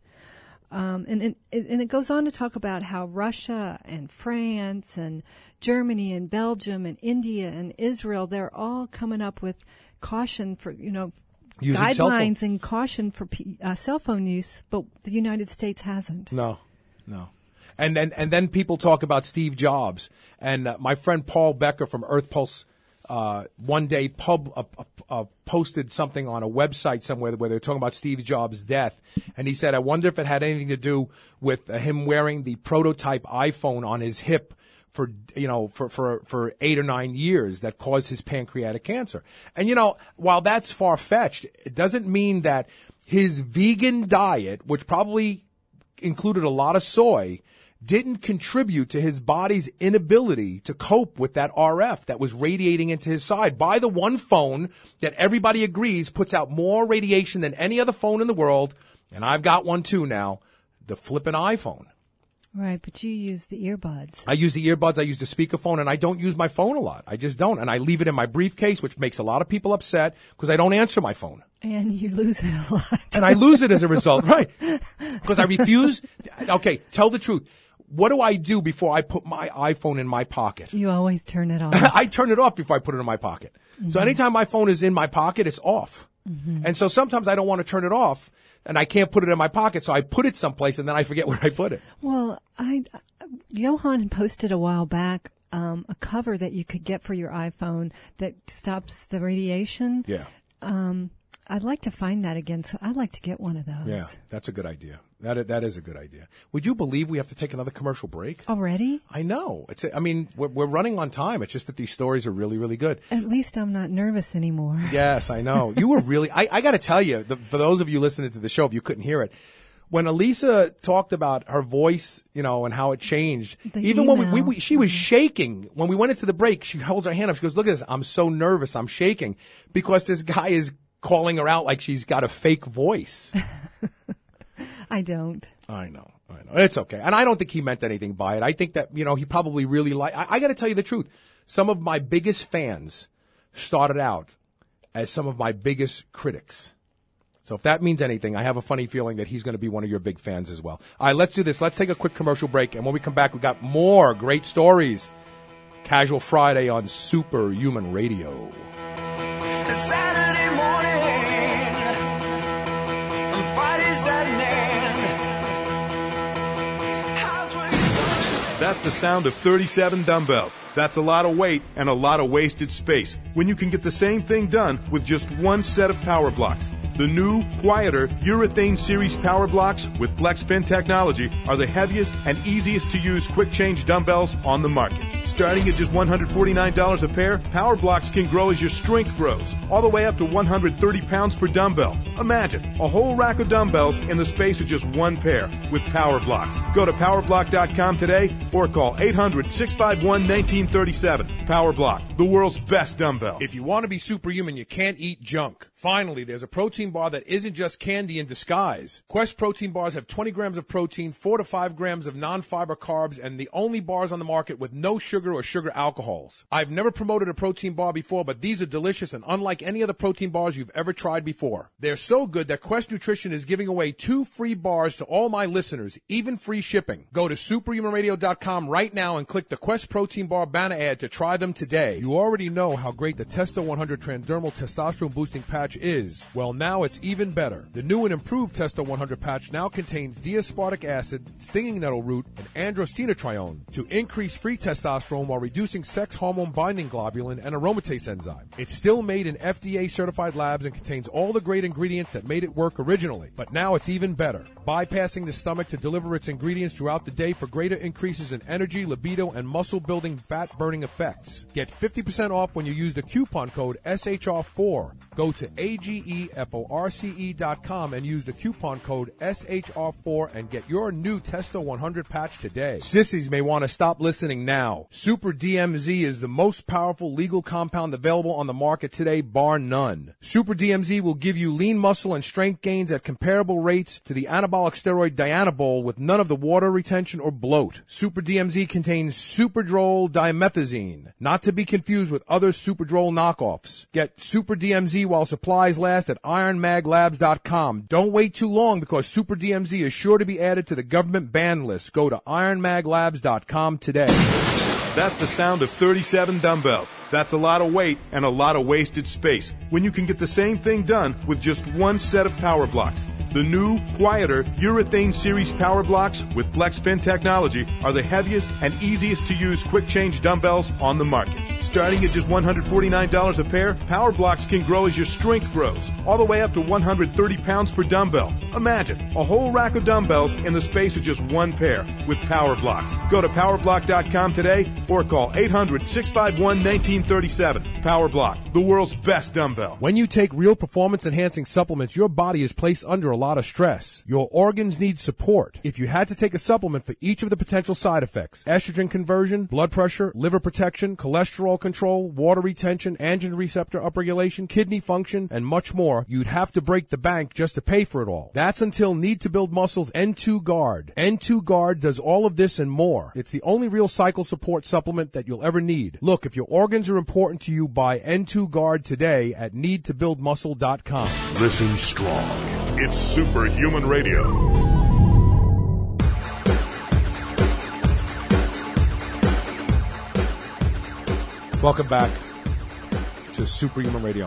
Um, and, and, and it goes on to talk about how Russia and France and Germany and Belgium and India and Israel, they're all coming up with caution for, you know, Using cell phone. guidelines and caution for P, uh, cell phone use, but the United States hasn't. No, no. And then, and then people talk about Steve Jobs. And uh, my friend Paul Becker from Earth Pulse uh, one day pub, uh, uh, posted something on a website somewhere where they were talking about Steve Jobs' death. And he said, I wonder if it had anything to do with uh, him wearing the prototype iPhone on his hip for, you know, for, for, for eight or nine years that caused his pancreatic cancer. And, you know, while that's far-fetched, it doesn't mean that his vegan diet, which probably included a lot of soy, didn't contribute to his body's inability to cope with that R F that was radiating into his side by the one phone that everybody agrees puts out more radiation than any other phone in the world. And I've got one too now, the flippin' iPhone. Right, but you use the earbuds. I use the earbuds, I use the speakerphone, and I don't use my phone a lot. I just don't. And I leave it in my briefcase, which makes a lot of people upset because I don't answer my phone. And you lose it a lot. And I lose it as a result, right? Because I refuse. Okay, tell the truth. What do I do before I put my iPhone in my pocket? You always turn it off. I turn it off before I put it in my pocket. Mm-hmm. So anytime my phone is in my pocket, it's off. Mm-hmm. And so sometimes I don't want to turn it off, and I can't put it in my pocket, so I put it someplace, and then I forget where I put it. Well, I Johan posted a while back um, a cover that you could get for your iPhone that stops the radiation. Yeah. Um, I'd like to find that again. So I'd like to get one of those. Yeah, that's a good idea. That that is a good idea. Would you believe we have to take another commercial break? Already? I know. It's. I mean, we're, we're running on time. It's just that these stories are really, really good. At least I'm not nervous anymore. Yes, I know. You were really. I, I got to tell you, the, for those of you listening to the show, if you couldn't hear it, when Elisa talked about her voice, you know, and how it changed, The even when we, we, email. we she was shaking when we went into the break. She holds her hand up. She goes, "Look at this. I'm so nervous. I'm shaking because this guy is calling her out like she's got a fake voice." I don't. I know, I know. It's okay. And I don't think he meant anything by it. I think that, you know, he probably really like, I, I got to tell you the truth. Some of my biggest fans started out as some of my biggest critics. So if that means anything, I have a funny feeling that he's going to be one of your big fans as well. All right, let's do this. Let's take a quick commercial break. And when we come back, we got more great stories. Casual Friday on Superhuman Radio. The Saturday morning, and Friday's at an end. How's what he's That's the sound of thirty-seven dumbbells. That's a lot of weight and a lot of wasted space when you can get the same thing done with just one set of power blocks. The new, quieter Urethane Series Power Blocks with FlexPin technology are the heaviest and easiest to use quick change dumbbells on the market. Starting at just one hundred forty-nine dollars a pair, Power Blocks can grow as your strength grows, all the way up to one hundred thirty pounds per dumbbell. Imagine a whole rack of dumbbells in the space of just one pair with Power Blocks. Go to power block dot com today or call eight hundred, six five one, one nine three seven. Power Block, the world's best dumbbell. If you want to be superhuman, you can't eat junk. Finally, there's a protein bar that isn't just candy in disguise. Quest protein bars have twenty grams of protein, four to five grams of non-fiber carbs, and the only bars on the market with no sugar or sugar alcohols. I've never promoted a protein bar before, but these are delicious and unlike any other protein bars you've ever tried before. They're so good that Quest Nutrition is giving away two free bars to all my listeners, even free shipping. Go to superhuman radio dot com right now and click the Quest Protein Bar banner ad to try them today. You already know how great the Testo one hundred Transdermal Testosterone Boosting Patch is. Well, now now it's even better. The new and improved Testo one hundred patch now contains D-aspartic acid, stinging nettle root, and androstenedione to increase free testosterone while reducing sex hormone binding globulin and aromatase enzyme. It's still made in F D A-certified labs and contains all the great ingredients that made it work originally. But now it's even better, bypassing the stomach to deliver its ingredients throughout the day for greater increases in energy, libido, and muscle-building, fat-burning effects. Get fifty percent off when you use the coupon code S H R four. Go to A G E F O R C E dot com and use the coupon code S H R four and get your new Testo one hundred patch today. Sissies may want to stop listening now. Super D M Z is the most powerful legal compound available on the market today, bar none. Super D M Z will give you lean muscle and strength gains at comparable rates to the anabolic steroid Dianabol with none of the water retention or bloat. Super D M Z contains Superdrol dimethazine, not to be confused with other Superdrol knockoffs. Get Super D M Z while supplies last at iron mag labs dot com. Don't wait too long because Super D M Z is sure to be added to the government ban list. Go to iron mag labs dot com today. That's the sound of thirty-seven dumbbells. That's a lot of weight and a lot of wasted space when you can get the same thing done with just one set of power blocks. The new, quieter Urethane Series Power Blocks with FlexPin technology are the heaviest and easiest to use quick change dumbbells on the market. Starting at just one hundred forty-nine dollars a pair, Power Blocks can grow as your strength grows, all the way up to one hundred thirty pounds per dumbbell. Imagine a whole rack of dumbbells in the space of just one pair with Power Blocks. Go to power block dot com today or call eight hundred, six five one, one nine three seven. Power Block, the world's best dumbbell. When you take real performance-enhancing supplements, your body is placed under a lot of stress. Your organs need support. If you had to take a supplement for each of the potential side effects, estrogen conversion, blood pressure, liver protection, cholesterol control, water retention, androgen receptor upregulation, kidney function, and much more, you'd have to break the bank just to pay for it all. That's until Need to Build Muscle's N two Guard. N two Guard does all of this and more. It's the only real cycle support supplement that you'll ever need. Look, if your organs are important to you, buy N two Guard today at need to build muscle dot com. Listen strong. It's Superhuman Radio. Welcome back to Superhuman Radio.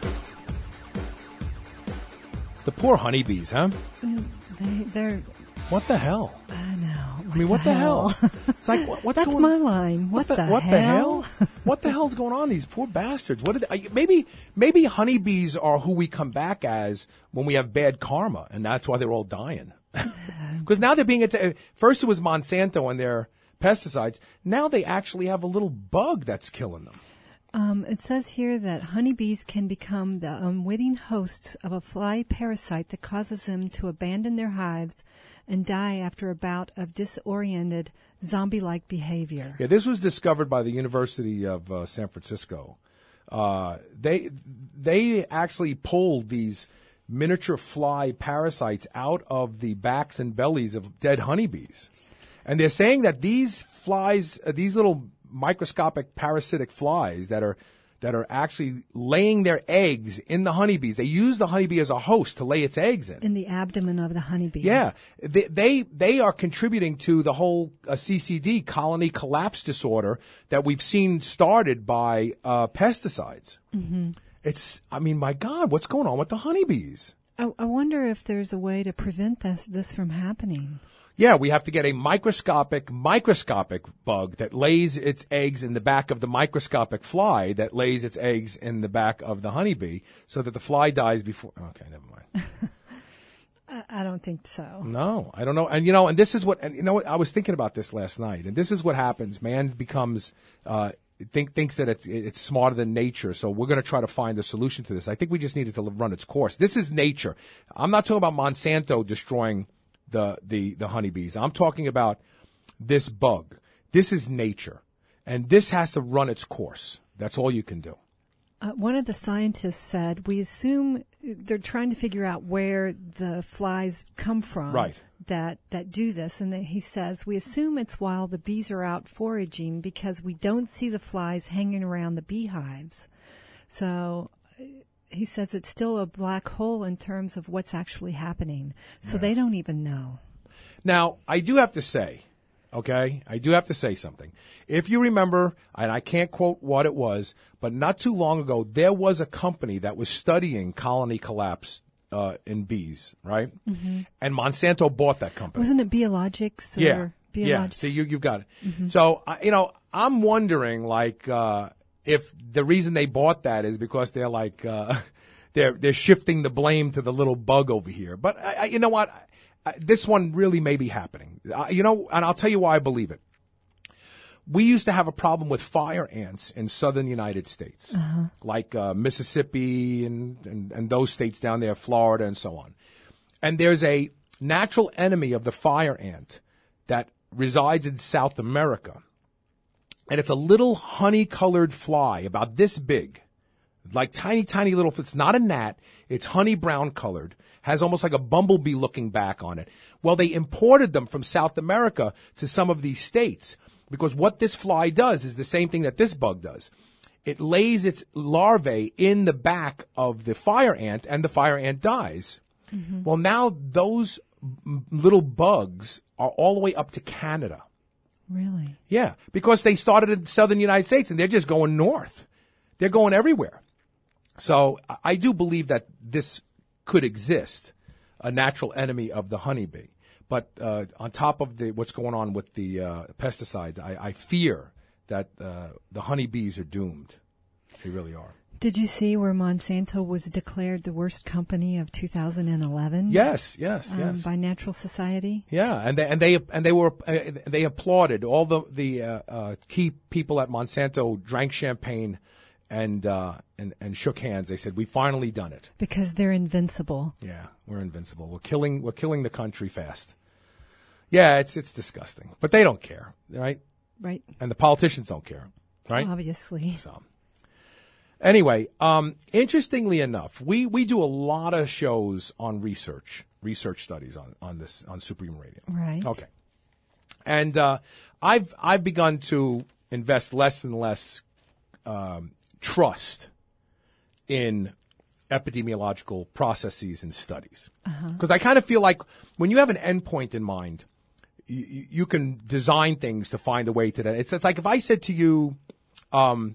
The poor honeybees, huh? They, they're. What the hell? I know. What I mean, what the hell? hell? It's like, what, what's That's going my line. What, What the, the, what hell? the hell? What the hell's going on? These poor bastards. What did they, maybe maybe honeybees are who we come back as when we have bad karma, and that's why they're all dying. Because now they're being atta- first it was Monsanto and their pesticides. Now they actually have a little bug that's killing them. Um, it says here that honeybees can become the unwitting hosts of a fly parasite that causes them to abandon their hives and die after a bout of disoriented, zombie-like behavior. Yeah, this was discovered by the University of uh, San Francisco. Uh, they they actually pulled these miniature fly parasites out of the backs and bellies of dead honeybees, and they're saying that these flies, uh, these little microscopic parasitic flies that are that are actually laying their eggs in the honeybees. They use the honeybee as a host to lay its eggs in. In the abdomen of the honeybee. Yeah, they they, they are contributing to the whole uh, C C D, colony collapse disorder, that we've seen started by uh, pesticides. Mm-hmm. It's, I mean, my God, what's going on with the honeybees? I, I wonder if there's a way to prevent this, this from happening. Yeah, we have to get a microscopic, microscopic bug that lays its eggs in the back of the microscopic fly that lays its eggs in the back of the honeybee so that the fly dies before. Okay, never mind. I, I don't think so. No, I don't know. And, you know, and this is what, and you know what, I was thinking about this last night, and this is what happens. Man becomes, uh, think, thinks that it's, it's smarter than nature, so we're going to try to find a solution to this. I think we just needed to run its course. This is nature. I'm not talking about Monsanto destroying the, the, the honeybees. I'm talking about this bug. This is nature. And this has to run its course. That's all you can do. Uh, one of the scientists said, we assume they're trying to figure out where the flies come from Right. that, that do this. And that he says, we assume it's while the bees are out foraging because we don't see the flies hanging around the beehives. So he says it's still a black hole in terms of what's actually happening. So yeah. They don't even know. Now, I do have to say, okay, I do have to say something. If you remember, and I can't quote what it was, but not too long ago, there was a company that was studying colony collapse uh, in bees, right? Mm-hmm. And Monsanto bought that company. Wasn't it Biologics? Or Yeah. Biolog- Yeah. See, you, you've got it. Mm-hmm. So, I- you know, I'm wondering, like, uh, if the reason they bought that is because they're like, uh, they're, they're shifting the blame to the little bug over here. But I, I, you know what? I, this one really may be happening. Uh, you know, and I'll tell you why I believe it. We used to have a problem with fire ants in southern United States, uh-huh. like uh, Mississippi and, and, and those states down there, Florida and so on. And there's a natural enemy of the fire ant that resides in South America. And it's a little honey-colored fly about this big, like tiny, tiny little, it's not a gnat, it's honey brown colored, has almost like a bumblebee looking back on it. Well, they imported them from South America to some of these states. Because what this fly does is the same thing that this bug does. It lays its larvae in the back of the fire ant, and the fire ant dies. Mm-hmm. Well, now those m- little bugs are all the way up to Canada. Really? Yeah, because they started in southern United States, and they're just going north. They're going everywhere. So I do believe that this could exist, a natural enemy of the honeybee. But uh, on top of the what's going on with the uh, pesticides, I, I fear that uh, the honeybees are doomed. They really are. Did you see where Monsanto was declared the worst company of two thousand eleven? Yes, yes, um, yes. By Natural Society. Yeah, and they and they and they were uh, they applauded all the the uh, uh, key people at Monsanto drank champagne and uh, and and shook hands. They said, "We finally done it." Because they're invincible. Yeah, we're invincible. We're killing we're killing the country fast. Yeah, it's it's disgusting, but they don't care, right? Right. And the politicians don't care, right? Obviously. So, anyway, um, interestingly enough, we, we do a lot of shows on research, research studies on, on this on Superhuman Radio. Right. Okay. And uh, I've I've begun to invest less and less um, trust in epidemiological processes and studies, because uh-huh. I kind of feel like when you have an endpoint in mind, you, you can design things to find a way to that. It's, it's like if I said to you, um,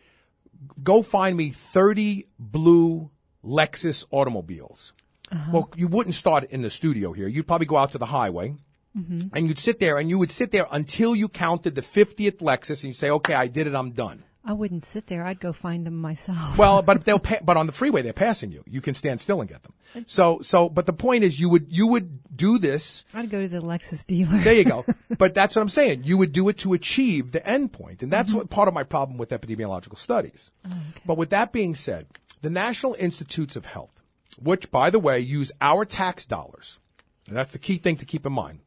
go find me thirty blue Lexus automobiles. Uh-huh. Well, you wouldn't start in the studio here. You'd probably go out to the highway, mm-hmm. and you'd sit there, and you would sit there until you counted the fiftieth Lexus, and you say, okay, I did it, I'm done. I wouldn't sit there. I'd go find them myself. Well, but they'll pa- but on the freeway they're passing you. You can stand still and get them. So so but the point is you would you would do this. I'd go to the Lexus dealer. There you go. But that's what I'm saying. You would do it to achieve the end point. And that's mm-hmm. what part of my problem with epidemiological studies. Oh, okay. But with that being said, the National Institutes of Health, which by the way use our tax dollars, and that's the key thing to keep in mind.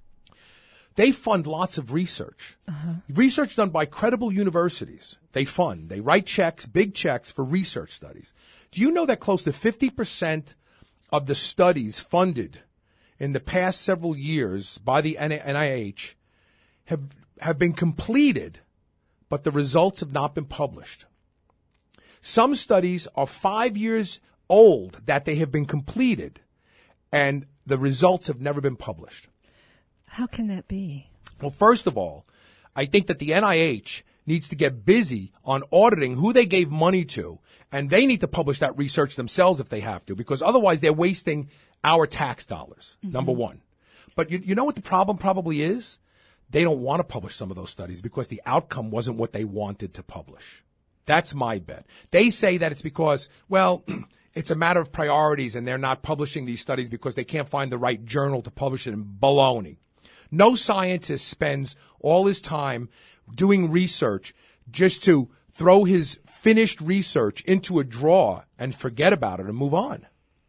They fund lots of research. Uh-huh. Research done by credible universities. They fund. They write checks, big checks for research studies. Do you know that close to fifty percent of the studies funded in the past several years by the N I H have have been completed, but the results have not been published? Some studies are five years old that they have been completed, and the results have never been published. How can that be? Well, first of all, I think that the N I H needs to get busy on auditing who they gave money to, and they need to publish that research themselves if they have to, because otherwise they're wasting our tax dollars, mm-hmm. number one. But you, you know what the problem probably is? They don't want to publish some of those studies because the outcome wasn't what they wanted to publish. That's my bet. They say that it's because, well, it's a matter of priorities and they're not publishing these studies because they can't find the right journal to publish it in. Baloney. No scientist spends all his time doing research just to throw his finished research into a drawer and forget about it and move on.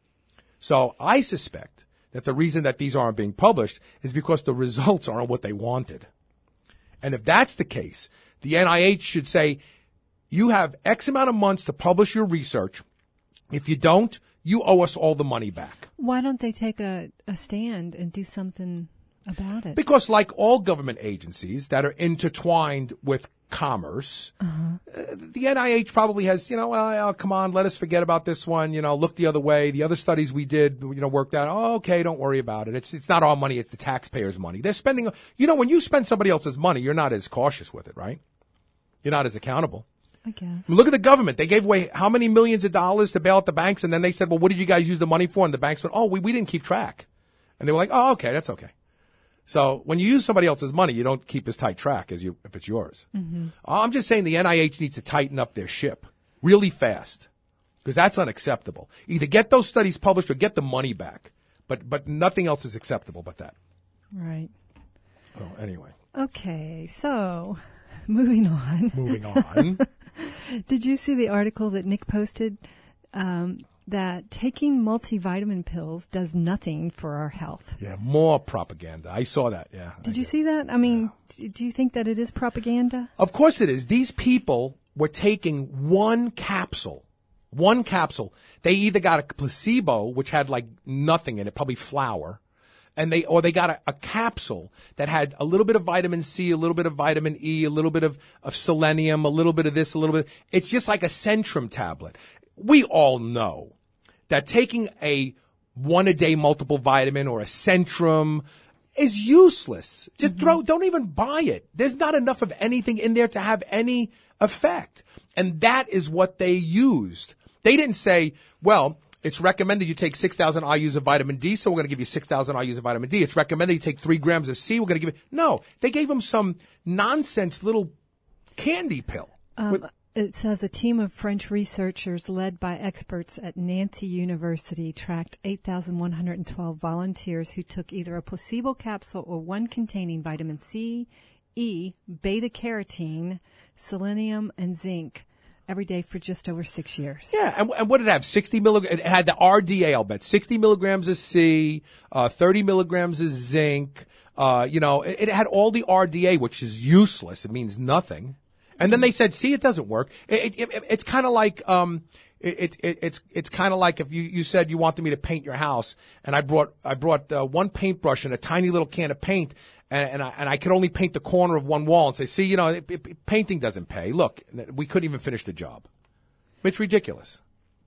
So I suspect that the reason that these aren't being published is because the results aren't what they wanted. And if that's the case, the N I H should say, you have X amount of months to publish your research. If you don't, you owe us all the money back. Why don't they take a, a stand and do something about it? Because like all government agencies that are intertwined with commerce, uh-huh. uh, the N I H probably has, you know, well, oh, come on, let us forget about this one, you know, look the other way. The other studies we did, you know, worked out. Oh, okay, don't worry about it. It's it's not our money, it's the taxpayers' money. They're spending, you know, when you spend somebody else's money, you're not as cautious with it, right? You're not as accountable. I guess. Look at the government. They gave away how many millions of dollars to bail out the banks, and then they said, well, what did you guys use the money for? And the banks went, oh, we, we didn't keep track. And they were like, oh, okay, that's okay. So when you use somebody else's money, you don't keep as tight track as you if it's yours. Mm-hmm. I'm just saying the N I H needs to tighten up their ship really fast because that's unacceptable. Either get those studies published or get the money back. But but nothing else is acceptable but that. Right. Oh, anyway. Okay, so moving on. Moving on. Did you see the article that Nick posted um, that taking multivitamin pills does nothing for our health? Yeah, more propaganda. I saw that, yeah. Did I you did. see that? I mean, yeah. do you think that it is propaganda? Of course it is. These people were taking one capsule. One capsule. They either got a placebo, which had like nothing in it, probably flour, and they or they got a, a capsule that had a little bit of vitamin C, a little bit of vitamin E, a little bit of, of selenium, a little bit of this, a little bit. It's just like a Centrum tablet. We all know that taking a one-a-day multiple vitamin or a Centrum is useless. Just mm-hmm. throw, don't even buy it. There's not enough of anything in there to have any effect. And that is what they used. They didn't say, well, it's recommended you take six thousand I U's of vitamin D, so we're going to give you six thousand I U's of vitamin D. It's recommended you take three grams of C, we're going to give you... No, they gave them some nonsense little candy pill. Um, with, it says a team of French researchers led by experts at Nancy University tracked eight thousand one hundred twelve volunteers who took either a placebo capsule or one containing vitamin C, E, beta-carotene, selenium, and zinc every day for just over six years. Yeah, and, and what did it have? sixty milligrams. It had the R D A, I'll bet. sixty milligrams of C, uh, thirty milligrams of zinc. Uh, you know, it, it had all the R D A, which is useless. It means nothing. And then they said, see, it doesn't work. It, it, it, it's kind of like, um, it, it, it's, it's kind of like if you, you said you wanted me to paint your house, and I brought, I brought, uh, one paintbrush and a tiny little can of paint, and, and I, and I could only paint the corner of one wall and say, see, you know, it, it, painting doesn't pay. Look, we couldn't even finish the job. It's ridiculous.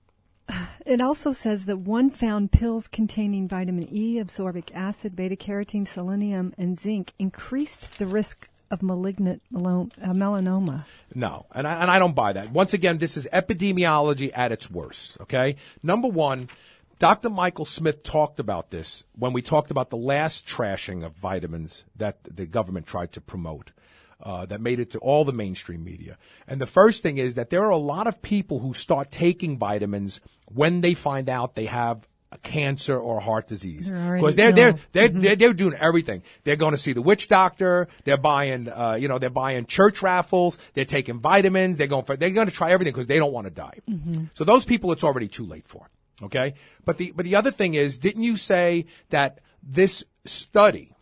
It also says that one found pills containing vitamin E, absorbic acid, beta-carotene, selenium, and zinc increased the risk of malignant melanoma. No, and I, and I don't buy that. Once again, this is epidemiology at its worst, okay? Number one, Doctor Michael Smith talked about this when we talked about the last trashing of vitamins that the government tried to promote, uh, that made it to all the mainstream media. And the first thing is that there are a lot of people who start taking vitamins when they find out they have a cancer or a heart disease, because they're they're they're, mm-hmm. they're they're doing everything. They're going to see the witch doctor. They're buying, uh, you know, they're buying church raffles. They're taking vitamins. They're going for they're going to try everything because they don't want to die. Mm-hmm. So those people, it's already too late for. Okay, but the but the other thing is, didn't you say that this study,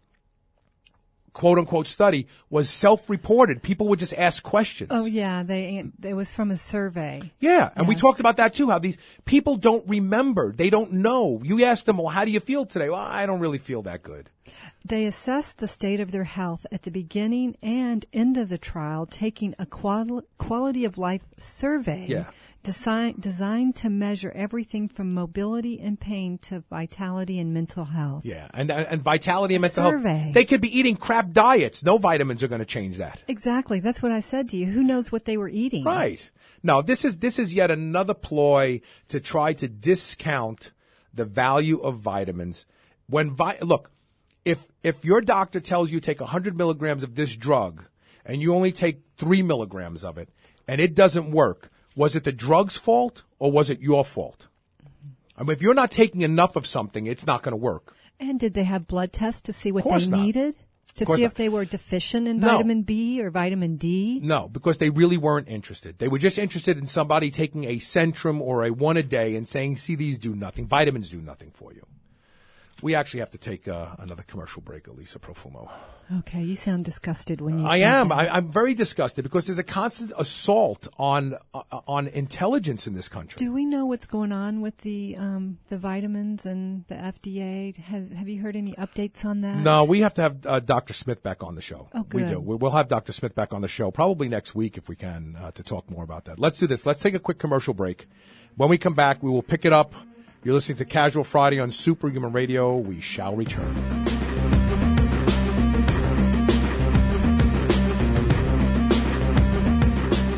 quote unquote study, was self-reported? People would just ask questions. Oh yeah, they it was from a survey. Yeah, and yes. we talked about that too. How these people don't remember, they don't know. You ask them, well, how do you feel today? Well, I don't really feel that good. They assessed the state of their health at the beginning and end of the trial, taking a quali- quality of life survey. Yeah. Design, designed to measure everything from mobility and pain to vitality and mental health. Yeah, and and, and vitality and a mental survey. health. They could be eating crap diets. No vitamins are going to change that. Exactly. That's what I said to you. Who knows what they were eating? Right. No, this is this is yet another ploy to try to discount the value of vitamins. When vi- look, if if your doctor tells you take one hundred milligrams of this drug and you only take three milligrams of it and it doesn't work, was it the drug's fault or was it your fault? I mean, if you're not taking enough of something, it's not going to work. And did they have blood tests to see what Of course they not. needed? To Of course see if not. they were deficient in No. vitamin B or vitamin D? No, because they really weren't interested. They were just interested in somebody taking a Centrum or a one a day and saying, see, these do nothing. Vitamins do nothing for you. We actually have to take uh, another commercial break, Elisa Profumo. Okay, you sound disgusted when you I say am. that. I, I'm very disgusted because there's a constant assault on uh, on intelligence in this country. Do we know what's going on with the um, the vitamins and the F D A? Has, have you heard any updates on that? No, we have to have uh, Doctor Smith back on the show. Oh, We good. do. We- We'll have Doctor Smith back on the show probably next week if we can uh, to talk more about that. Let's do this. Let's take a quick commercial break. When we come back, we will pick it up. You're listening to Casual Friday on Superhuman Radio. We shall return.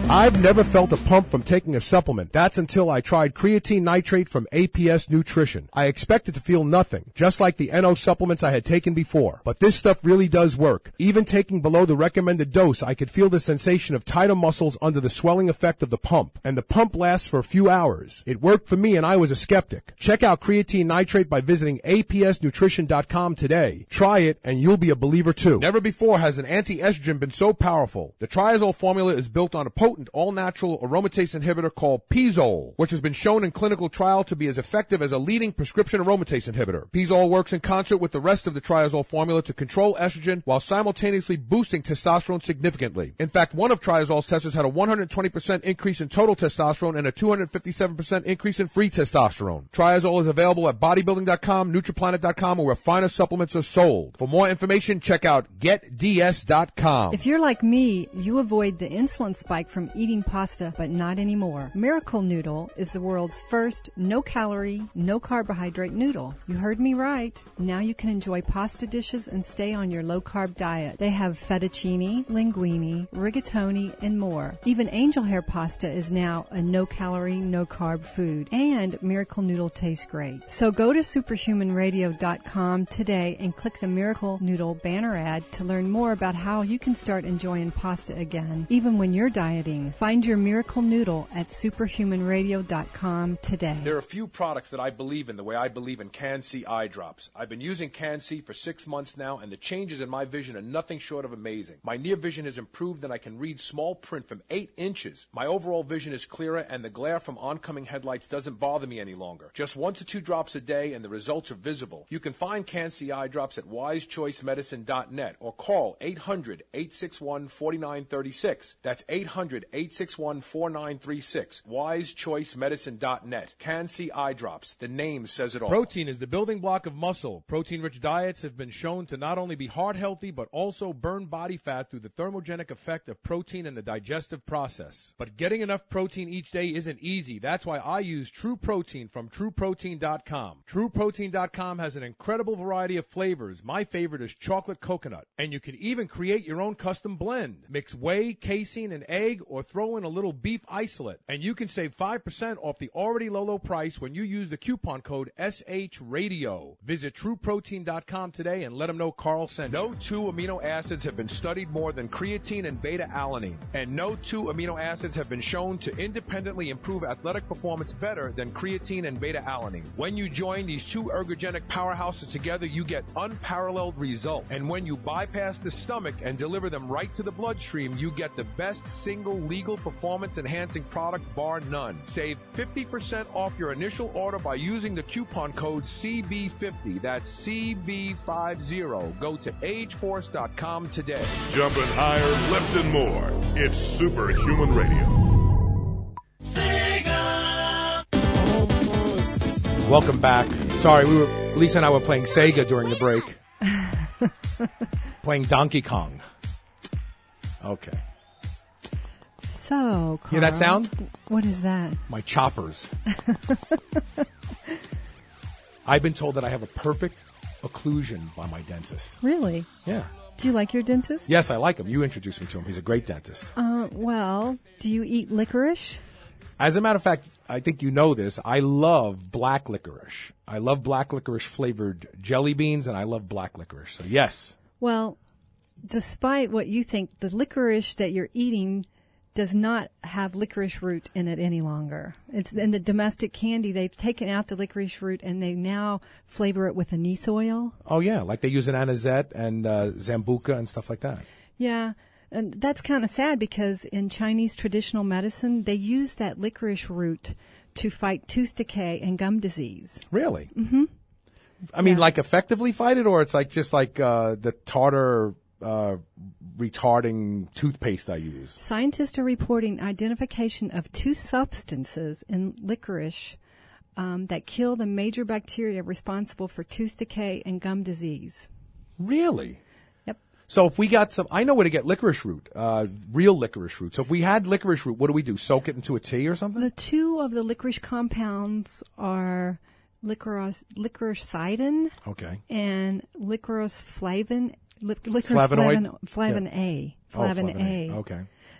I've never felt a pump from taking a supplement. That's until I tried creatine nitrate from A P S Nutrition. I expected to feel nothing, just like the N O supplements I had taken before. But this stuff really does work. Even taking below the recommended dose, I could feel the sensation of tighter muscles under the swelling effect of the pump. And the pump lasts for a few hours. It worked for me and I was a skeptic. Check out creatine nitrate by visiting A P S nutrition dot com today. Try it and you'll be a believer too. Never before has an anti-estrogen been so powerful. The Triazole formula is built on a potent all-natural aromatase inhibitor called Pizole, which has been shown in clinical trial to be as effective as a leading prescription aromatase inhibitor. Pizole works in concert with the rest of the Triazole formula to control estrogen while simultaneously boosting testosterone significantly. In fact, one of Triazole's testers had a one hundred twenty percent increase in total testosterone and a two hundred fifty-seven percent increase in free testosterone. Triazole is available at bodybuilding dot com, nutriplanet dot com, or where finer supplements are sold. For more information, check out get d s dot com. If you're like me, you avoid the insulin spike from eating pasta, but not anymore. Miracle Noodle is the world's first no-calorie, no-carbohydrate noodle. You heard me right. Now you can enjoy pasta dishes and stay on your low-carb diet. They have fettuccine, linguine, rigatoni, and more. Even angel hair pasta is now a no-calorie, no-carb food. And Miracle Noodle tastes great. So go to superhuman radio dot com today and click the Miracle Noodle banner ad to learn more about how you can start enjoying pasta again, even when you're dieting. Find your Miracle Noodle at superhuman radio dot com today. There are a few products that I believe in the way I believe in Can-C eye drops. I've been using Can-C for six months now, and the changes in my vision are nothing short of amazing. My near vision has improved, and I can read small print from eight inches. My overall vision is clearer, and the glare from oncoming headlights doesn't bother me any longer. Just one to two drops a day, and the results are visible. You can find Can-C eye drops at wise choice medicine dot net or call eight hundred, eight six one, four nine three six. That's eight hundred, eight six one, four nine three six. wise choice medicine dot net. Can-C eye drops. The name says it all. Protein is the building block of muscle. Protein-rich diets have been shown to not only be heart healthy, but also burn body fat through the thermogenic effect of protein in the digestive process. But getting enough protein each day isn't easy. That's why I use True Protein from true protein dot com. true protein dot com has an incredible variety of flavors. My favorite is chocolate coconut. And you can even create your own custom blend. Mix whey, casein, and egg, or throw in a little beef isolate. And you can save five percent off the already low, low price when you use the coupon code S H Radio. Visit true protein dot com today and let them know Carl sent you. No two amino acids have been studied more than creatine and beta-alanine. And no two amino acids have been shown to independently improve athletic performance better than creatine and beta-alanine. When you join these two ergogenic powerhouses together, you get unparalleled results. And when you bypass the stomach and deliver them right to the bloodstream, you get the best single legal performance-enhancing product bar none. Save fifty percent off your initial order by using the coupon code C B fifty. That's C B fifty. Go to age force dot com today. Jumping higher, lifting more. It's Superhuman Radio. Welcome back. Sorry, we were Lisa and I were playing Sega during the break. Playing Donkey Kong. Okay. So, Carl, hear that sound? What is that? My choppers. I've been told that I have a perfect occlusion by my dentist. Really? Yeah. Do you like your dentist? Yes, I like him. You introduced me to him. He's a great dentist. Uh, well, do you eat licorice? As a matter of fact, I think you know this. I love black licorice. I love black licorice flavored jelly beans, and I love black licorice. So, yes. Well, despite what you think, the licorice that you're eating does not have licorice root in it any longer. It's in the domestic candy. They've taken out the licorice root and they now flavor it with anise oil. Oh, yeah, like they use in anisette and uh, Zambuca and stuff like that. Yeah, and that's kind of sad because in Chinese traditional medicine, they use that licorice root to fight tooth decay and gum disease. Really? Mm-hmm. I mean, yeah. like effectively fight it, or it's like just like uh, the tartar uh, retarding toothpaste I use? Scientists are reporting identification of two substances in licorice um, that kill the major bacteria responsible for tooth decay and gum disease. Really? Yep. So if we got some, I know where to get licorice root, uh, real licorice root. So if we had licorice root, what do we do? Soak it into a tea or something? The two of the licorice compounds are licorice, licoricidin okay. and licorice flavin. Lic- licorice Flavonoid? flavin, flavin yeah. A. Oh, Flavin flavin A. A. Okay.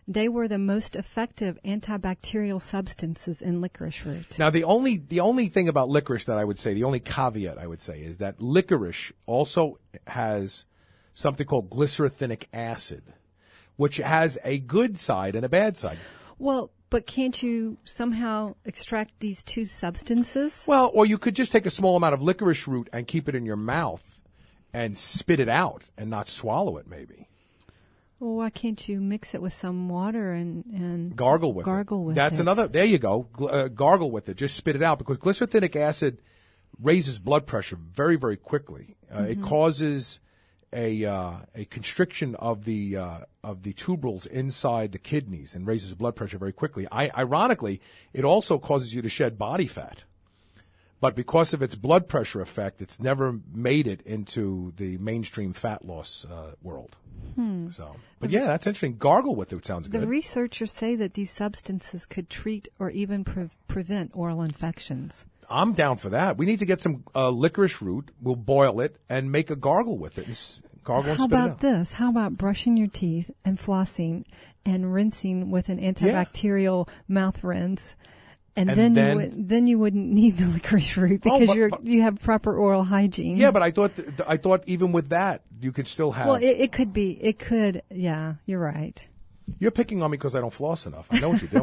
they were the most effective antibacterial substances in licorice root. Now, the only the only thing about licorice that I would say, the only caveat I would say, is that licorice also has something called glycerithinic acid, which has a good side and a bad side. Well, but can't you somehow extract these two substances? Well, or you could just take a small amount of licorice root and keep it in your mouth and spit it out and not swallow it, maybe. Well, why can't you mix it with some water and, and gargle with gargle it? with That's it. another. There you go. Gl- uh, gargle with it. Just spit it out, because glycerithinic acid raises blood pressure very, very quickly. Uh, Mm-hmm. It causes a uh, a constriction of the uh, of the tuberals inside the kidneys and raises blood pressure very quickly. I, ironically, it also causes you to shed body fat. But because of its blood pressure effect, it's never made it into the mainstream fat loss uh, world. Hmm. So, but yeah, that's interesting. Gargle with it sounds The good. researchers say that these substances could treat or even pre- prevent oral infections. I'm down for that. We need to get some uh, licorice root. We'll boil it and make a gargle with it. And s- gargle and How spit it about out. this? How about brushing your teeth and flossing and rinsing with an antibacterial mouth rinse? And, And then, then- you would, then you wouldn't need the licorice root Oh, because but- you're but- you have proper oral hygiene. Yeah, but I thought th- I thought even with that you could still have. well, it, it could be. It could. Yeah, you're right. You're picking on me because I don't floss enough. I know what you're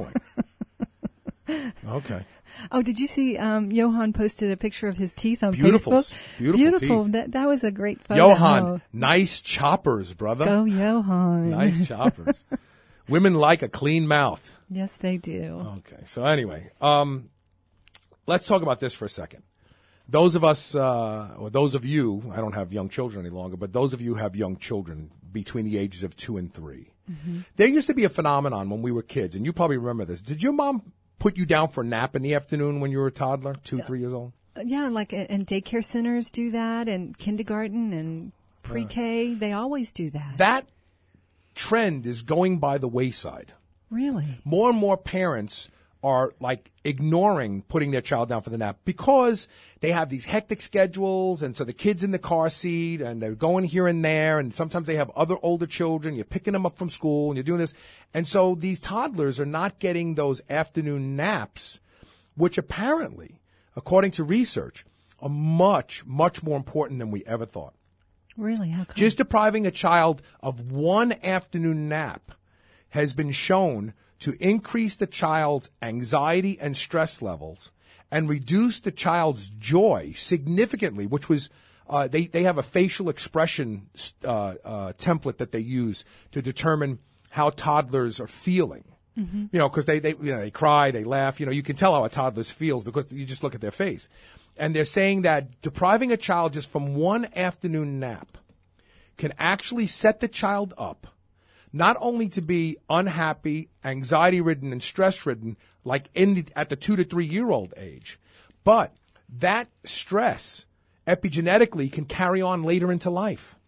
doing. Okay. Oh, did you see? Um, Johan posted a picture of his teeth on Beautiful, Facebook. s- beautiful teeth. That that was a great photo. Johan, nice choppers, brother. Go Johan. Nice choppers. Women like a clean mouth. Yes, they do. Okay. So anyway, um, let's talk about this for a second. Those of us, uh, or those of you, I don't have young children any longer, but those of you who have young children between the ages of two and three. Mm-hmm. There used to be a phenomenon when we were kids, and you probably remember this. Did your mom put you down for a nap in the afternoon when you were a toddler, two, three years old? Yeah, like uh, and daycare centers do that, and kindergarten and pre-K. They always do that. That trend is going by the wayside. Really? More and more parents are like ignoring putting their child down for the nap because they have these hectic schedules, and so the kid's in the car seat and they're going here and there, and sometimes they have other older children. You're picking them up from school and you're doing this. And so these toddlers are not getting those afternoon naps, which apparently, according to research, are much, much more important than we ever thought. Really? How come? Just depriving a child of one afternoon nap has been shown to increase the child's anxiety and stress levels and reduce the child's joy significantly, which was, uh, they, they have a facial expression uh, uh, template that they use to determine how toddlers are feeling. Mm-hmm. You know, because they, they, you know, they cry, they laugh. You know, you can tell how a toddler feels because you just look at their face. And they're saying that depriving a child just from one afternoon nap can actually set the child up not only to be unhappy, anxiety-ridden, and stress-ridden, like in the, at the two to three-year-old age, but that stress epigenetically can carry on later into life.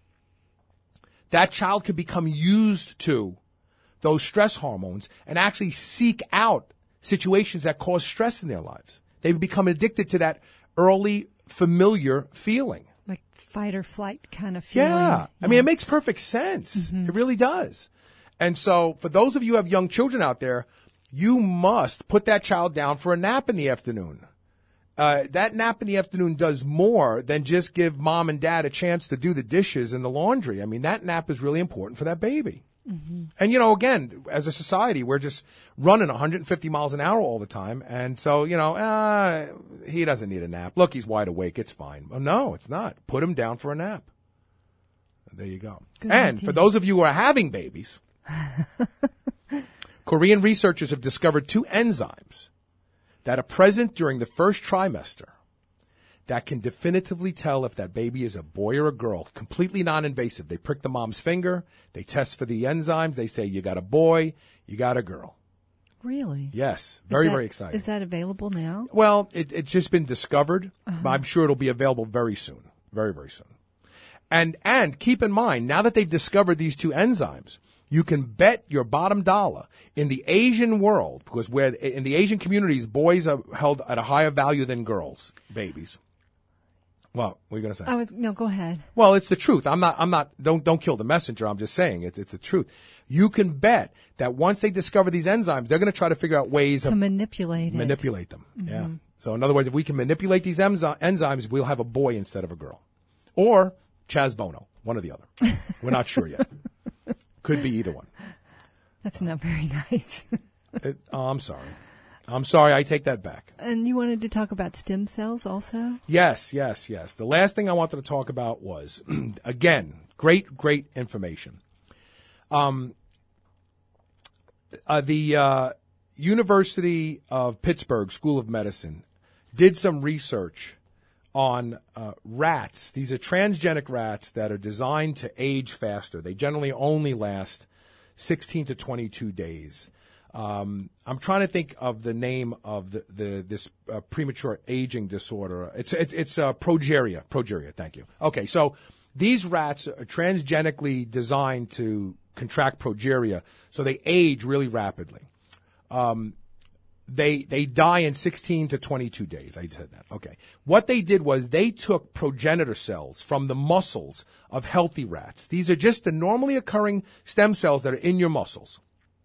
That child could become used to those stress hormones and actually seek out situations that cause stress in their lives. They become addicted to that early familiar feeling. Like fight or flight kind of feeling. Yeah. I mean, it Yes. makes perfect sense. It really does. And so for those of you who have young children out there, you must put that child down for a nap in the afternoon. Uh, that nap in the afternoon does more than just give mom and dad a chance to do the dishes and the laundry. I mean, that nap is really important for that baby. Mm-hmm. And, you know, again, as a society, we're just running one hundred fifty miles an hour all the time. And so, you know, uh, he doesn't need a nap. Look, he's wide awake. It's fine. Well, no, it's not. Put him down for a nap. There you go. Good and idea. for those of you who are having babies, Korean researchers have discovered two enzymes that are present during the first trimester that can definitively tell if that baby is a boy or a girl. Completely non-invasive. They prick the mom's finger. They test for the enzymes. They say, you got a boy, you got a girl. Really? Yes. Very, Is that- very exciting. Is that available now? Well, it, it's just been discovered, but I'm sure it'll be available very soon. Very, very soon. And, and keep in mind, now that they've discovered these two enzymes, you can bet your bottom dollar in the Asian world, because where in the Asian communities, boys are held at a higher value than girls, babies. Well, what are you going to say? I was no. Go ahead. Well, it's the truth. I'm not. I'm not. Don't don't kill the messenger. I'm just saying it, it's the truth. You can bet that once they discover these enzymes, they're going to try to figure out ways To to manipulate it. manipulate them. Mm-hmm. Yeah. So in other words, if we can manipulate these enzy- enzymes, we'll have a boy instead of a girl, or Chaz Bono, one or the other. We're not sure yet. Could be either one. That's not very nice. It, oh, I'm sorry. I'm sorry. I take that back. And you wanted to talk about stem cells also? Yes, yes, yes. The last thing I wanted to talk about was, again, great, great information. Um, uh, the uh, University of Pittsburgh School of Medicine did some research on uh, rats. These are transgenic rats that are designed to age faster. They generally only last sixteen to twenty-two days. Um, I'm trying to think of the name of the, the this uh, premature aging disorder. It's it's, it's uh, progeria. Progeria. Thank you. Okay, so these rats are transgenically designed to contract progeria, so they age really rapidly. Um, they they die in sixteen to twenty-two days. I said that. Okay. What they did was they took progenitor cells from the muscles of healthy rats. These are just the normally occurring stem cells that are in your muscles.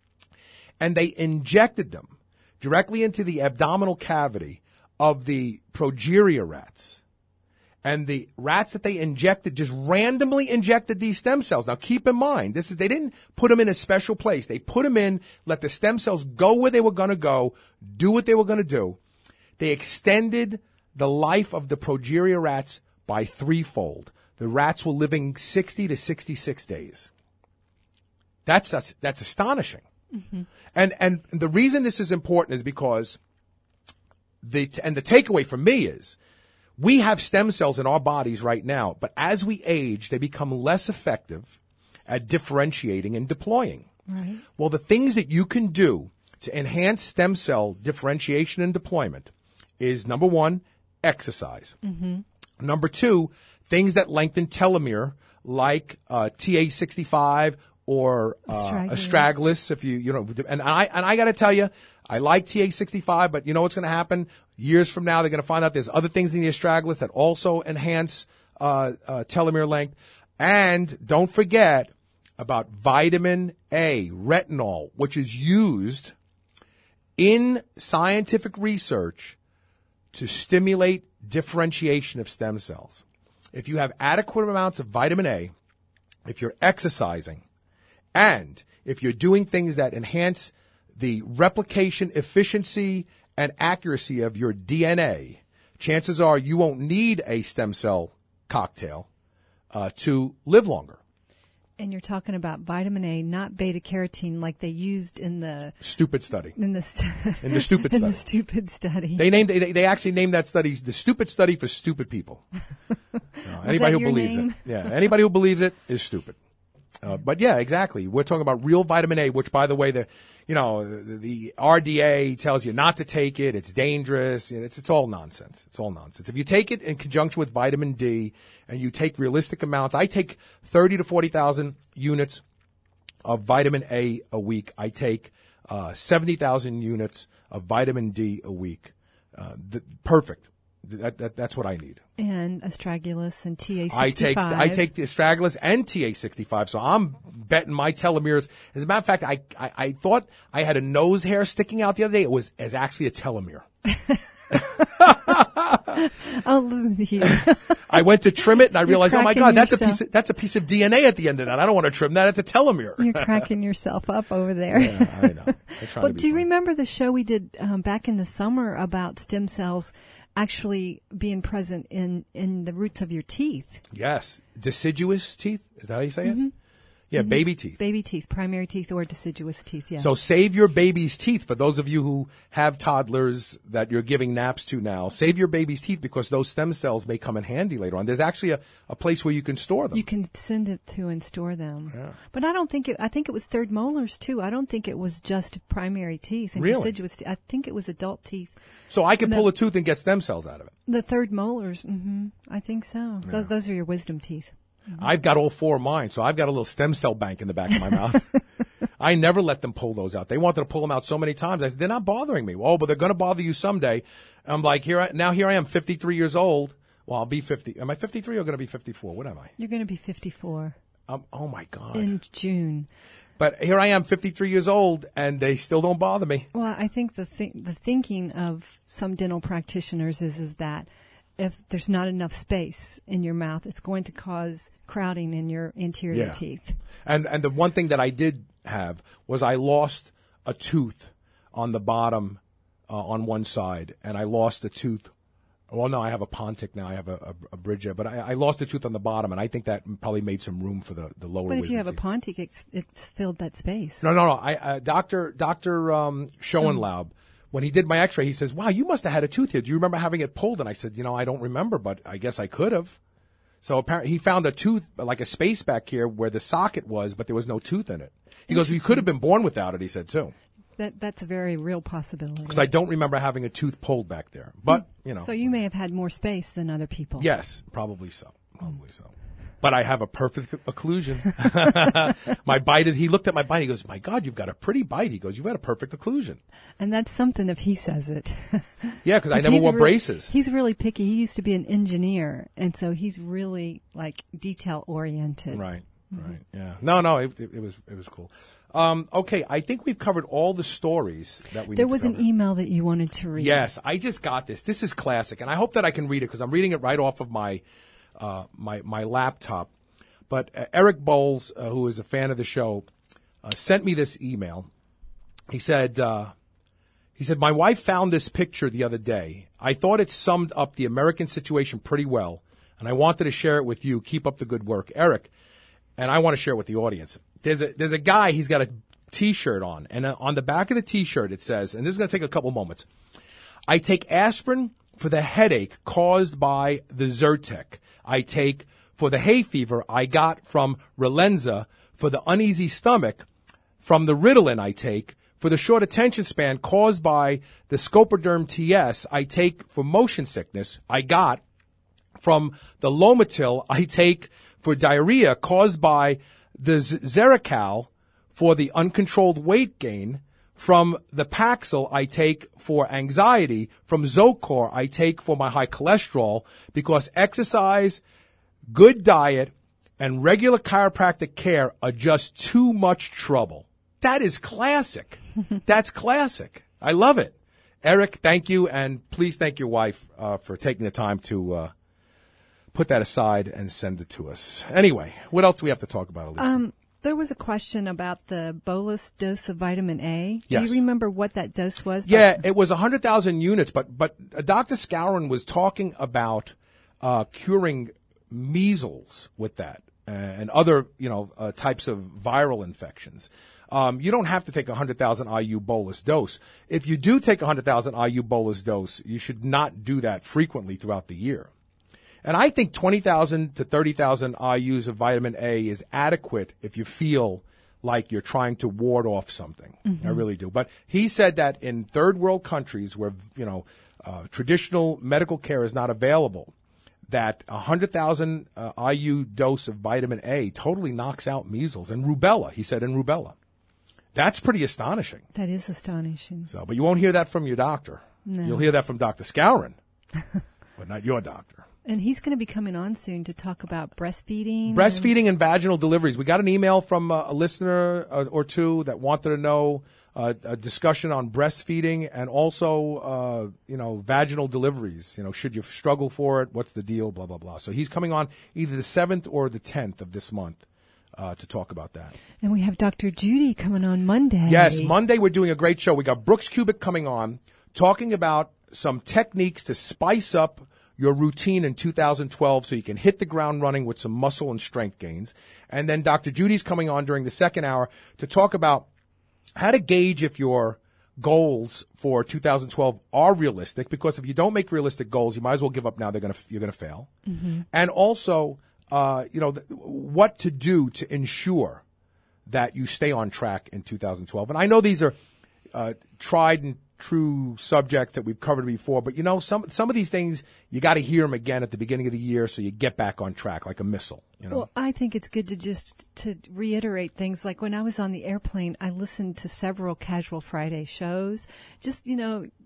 And they injected them directly into the abdominal cavity of the progeria rats. And the rats that they injected just randomly injected these stem cells. Now, keep in mind, this is they didn't put them in a special place. They put them in, let the stem cells go where they were going to go, do what they were going to do. They extended the life of the progeria rats by threefold. The rats were living sixty to sixty-six days. That's that's, that's astonishing. Mm-hmm. And and the reason this is important is because the and the takeaway from me is we have stem cells in our bodies right now, but as we age, they become less effective at differentiating and deploying. Right. Well, the things that you can do to enhance stem cell differentiation and deployment is number one, exercise. Mm-hmm. Number two, things that lengthen telomere, like uh, T A sixty-five. Or uh, Astragalus. astragalus, if you you know, and I and I got to tell you, I like T A sixty-five, but you know what's going to happen? Years from now, they're going to find out there's other things in the astragalus that also enhance uh, uh, telomere length. And don't forget about vitamin A, retinol, which is used in scientific research to stimulate differentiation of stem cells. If you have adequate amounts of vitamin A, if you're exercising, and if you're doing things that enhance the replication efficiency and accuracy of your D N A, chances are you won't need a stem cell cocktail uh, to live longer. And you're talking about vitamin A, not beta carotene, like they used in the Stupid study. in the st- In the stupid in study. the stupid study. They named they, they actually named that study the stupid study for stupid people. No, anybody that who your believes name? it, yeah, anybody who believes it is stupid. Uh, but yeah, exactly. We're talking about real vitamin A, which, by the way, the you know the, the R D A tells you not to take it. It's dangerous. It's it's all nonsense. It's all nonsense. If you take it in conjunction with vitamin D and you take realistic amounts, I take thirty to forty thousand units of vitamin A a week. I take uh, seventy thousand units of vitamin D a week. Uh, the, perfect. That, that that's what I need. And astragalus and T A I sixty-five. take I take the astragalus and T A sixty-five, so I'm betting my telomeres. As a matter of fact, I, I I thought I had a nose hair sticking out the other day. It was it's actually a telomere. Oh, yeah. I went to trim it and I You're realized, oh my cracking God, that's a yourself. piece of, that's a piece of D N A at the end of that. I don't want to trim that. It's a telomere. You're cracking yourself up over there. Yeah, I know. I'm trying Well, to be do you funny. remember the show we did um, back in the summer about stem cells actually being present in, in the roots of your teeth? Yes, deciduous teeth. Is that how you say it? Yeah, baby teeth. Baby teeth, primary teeth, or deciduous teeth, yes. So save your baby's teeth. For those of you who have toddlers that you're giving naps to now, save your baby's teeth because those stem cells may come in handy later on. There's actually a, a place where you can store them. You can send it to and store them. Yeah. But I don't think it, I think it was third molars too. I don't think it was just primary teeth and Really? deciduous teeth. I think it was adult teeth. So I can No. pull a tooth and get stem cells out of it. The third molars, hmm I think so. Th- those are your wisdom teeth. I've got all four of mine, so I've got a little stem cell bank in the back of my mouth. I never let them pull those out. They wanted to pull them out so many times. I said, they're not bothering me. Oh, but they're going to bother you someday. I'm like, here, I, now here I am, fifty-three years old. Well, I'll be fifty. Am I fifty-three or going to be fifty-four? What am I? You're going to be fifty-four Um, oh, my God. in June. But here I am, fifty-three years old, and they still don't bother me. Well, I think the th- the thinking of some dental practitioners is is that if there's not enough space in your mouth, it's going to cause crowding in your interior Yeah. teeth. And and the one thing that I did have was I lost a tooth on the bottom uh, on one side, and I lost a tooth. Well, no, I have a Pontic now. I have a, a, a bridge, but I, I lost a tooth on the bottom, and I think that probably made some room for the, the lower But if wisdom you have a teeth. Pontic, it's, it's filled that space. No, no, no. I, uh, Doctor Doctor Um, Schoenlaub, when he did my X-ray, he says, "Wow, you must have had a tooth here. Do you remember having it pulled?" And I said, "You know, I don't remember, but I guess I could have." So apparently, he found a tooth, like a space back here where the socket was, but there was no tooth in it. He goes, "You could have been born without it." He said too, That that's a very real possibility. because I don't remember having a tooth pulled back there. But you know, So you may have had more space than other people. yes, probably so, probably so. But I have a perfect occlusion. My bite is. He looked at my bite. He goes, "My God, you've got a pretty bite." He goes, "You've got a perfect occlusion." And that's something if he says it. Yeah, because I 'Cause never he's wore really- braces. He's really picky. He used to be an engineer, and so he's really like detail oriented. Right, right, yeah. No, no, it, it, it was it was cool. Um, okay, I think we've covered all the stories that we. There need to was an cover. email that you wanted to read. Yes, I just got this. This is classic, and I hope that I can read it because I'm reading it right off of my uh, my my laptop. But uh, Eric Bowles, uh, who is a fan of the show, uh, sent me this email. He said. Uh, He said, "My wife found this picture the other day. I thought it summed up the American situation pretty well, and I wanted to share it with you. Keep up the good work, Eric." And I want to share it with the audience. There's a there's a guy, he's got a T-shirt on, and uh, on the back of the T-shirt it says, and this is going to take a couple moments, "I take aspirin for the headache caused by the Zyrtec. I take for the hay fever I got from Relenza, for the uneasy stomach from the Ritalin I take, for the short attention span caused by the Scopoderm T S I take for motion sickness I got from the Lomatil I take for diarrhea caused by the Z- Zerical for the uncontrolled weight gain, from the Paxil I take for anxiety, from Zocor I take for my high cholesterol, because exercise, good diet, and regular chiropractic care are just too much trouble." That is classic. That's classic. I love it. Eric, thank you, and please thank your wife uh, for taking the time to uh, put that aside and send it to us. Anyway, what else do we have to talk about, Elisa? Um, there was a question about the bolus dose of vitamin A. Do Yes. you remember what that dose was? Yeah, it was one hundred thousand units, but but uh, Doctor Scourin was talking about uh, curing measles with that uh, and other, you know, uh, types of viral infections. Um, you don't have to take a one hundred thousand I U bolus dose. If you do take a one hundred thousand I U bolus dose, you should not do that frequently throughout the year. And I think twenty thousand to thirty thousand I U's of vitamin A is adequate if you feel like you're trying to ward off something. I really do. But he said that in third world countries where, you know, uh, traditional medical care is not available, that a one hundred thousand uh, I U dose of vitamin A totally knocks out measles and rubella, he said, and rubella. That's pretty astonishing. That is astonishing. So, but you won't hear that from your doctor. No. You'll hear that from Doctor Scourin, but not your doctor. And he's going to be coming on soon to talk about breastfeeding. Breastfeeding and vaginal deliveries. We got an email from uh, a listener uh, or two that wanted to know uh, a discussion on breastfeeding and also, uh, you know, vaginal deliveries. You know, should you struggle for it? What's the deal? Blah, blah, blah. So he's coming on either the seventh or the tenth of this month uh, to talk about that. And we have Doctor Judy coming on Monday. Yes, Monday we're doing a great show. We got Brooks Kubik coming on talking about some techniques to spice up your routine in two thousand twelve so you can hit the ground running with some muscle and strength gains. And then Doctor Judy's coming on during the second hour to talk about how to gauge if your goals for two thousand twelve are realistic, because if you don't make realistic goals, you might as well give up now. They're going to, you're going to fail. Mm-hmm. And also, uh, you know, th- what to do to ensure that you stay on track in two thousand twelve. And I know these are uh, tried and true subjects that we've covered before, but you know, some some of these things you got to hear them again at the beginning of the year so you get back on track like a missile. You know? Well, I think it's good to just to reiterate things. Like when I was on the airplane, I listened to several Casual Friday shows. Just, you know,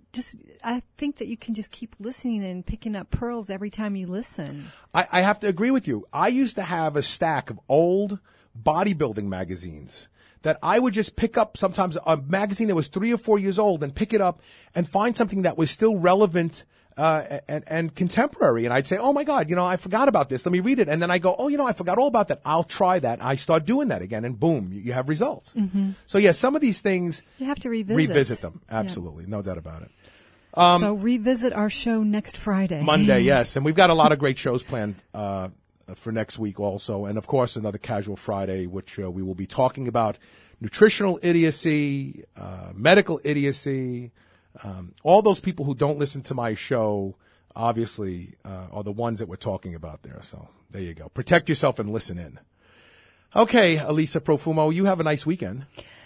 just, I think that you can just keep listening and picking up pearls every time you listen. I, I have to agree with you. I used to have a stack of old bodybuilding magazines that I would just pick up sometimes a magazine that was three or four years old and pick it up and find something that was still relevant uh, and, and contemporary. And I'd say, oh, my God, you know, I forgot about this. Let me read it. And then I go, oh, you know, I forgot all about that. I'll try that. I start doing that again, and boom, you, you have results. Mm-hmm. So, yeah, some of these things. You have to revisit. Revisit them. Absolutely. Yeah. No doubt about it. Um, so revisit our show next Friday. Monday, yes. And we've got a lot of great shows planned uh, for next week also. And, of course, another Casual Friday, which uh, we will be talking about nutritional idiocy, uh, medical idiocy. Um, all those people who don't listen to my show, obviously, uh, are the ones that we're talking about there. So there you go. Protect yourself and listen in. Okay, Elisa Profumo, you have a nice weekend.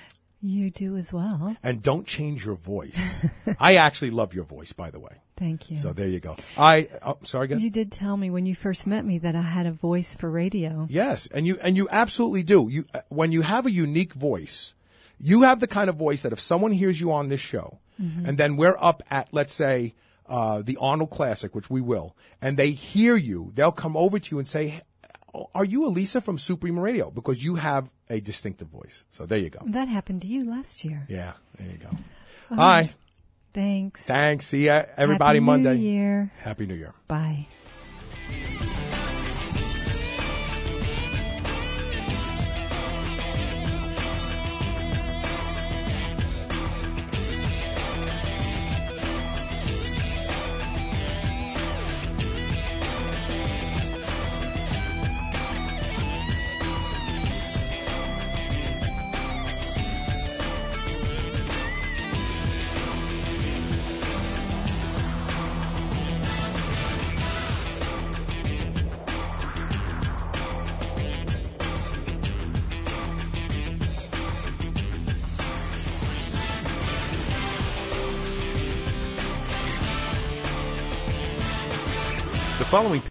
You do as well. And don't change your voice. I actually love your voice, by the way. Thank you. So there you go. I oh, sorry, again. You did tell me when you first met me that I had a voice for radio. Yes, and you and you absolutely do. You when you have a unique voice, you have the kind of voice that if someone hears you on this show, mm-hmm. and then we're up at, let's say, uh, the Arnold Classic, which we will, and they hear you, they'll come over to you and say, are you Elisa from Supreme Radio? Because you have a distinctive voice. So there you go. That happened to you last year. Yeah, there you go. Well, Hi. Thanks. Thanks. See ya, everybody, Happy Monday. New Year. Happy New Year. Bye. The following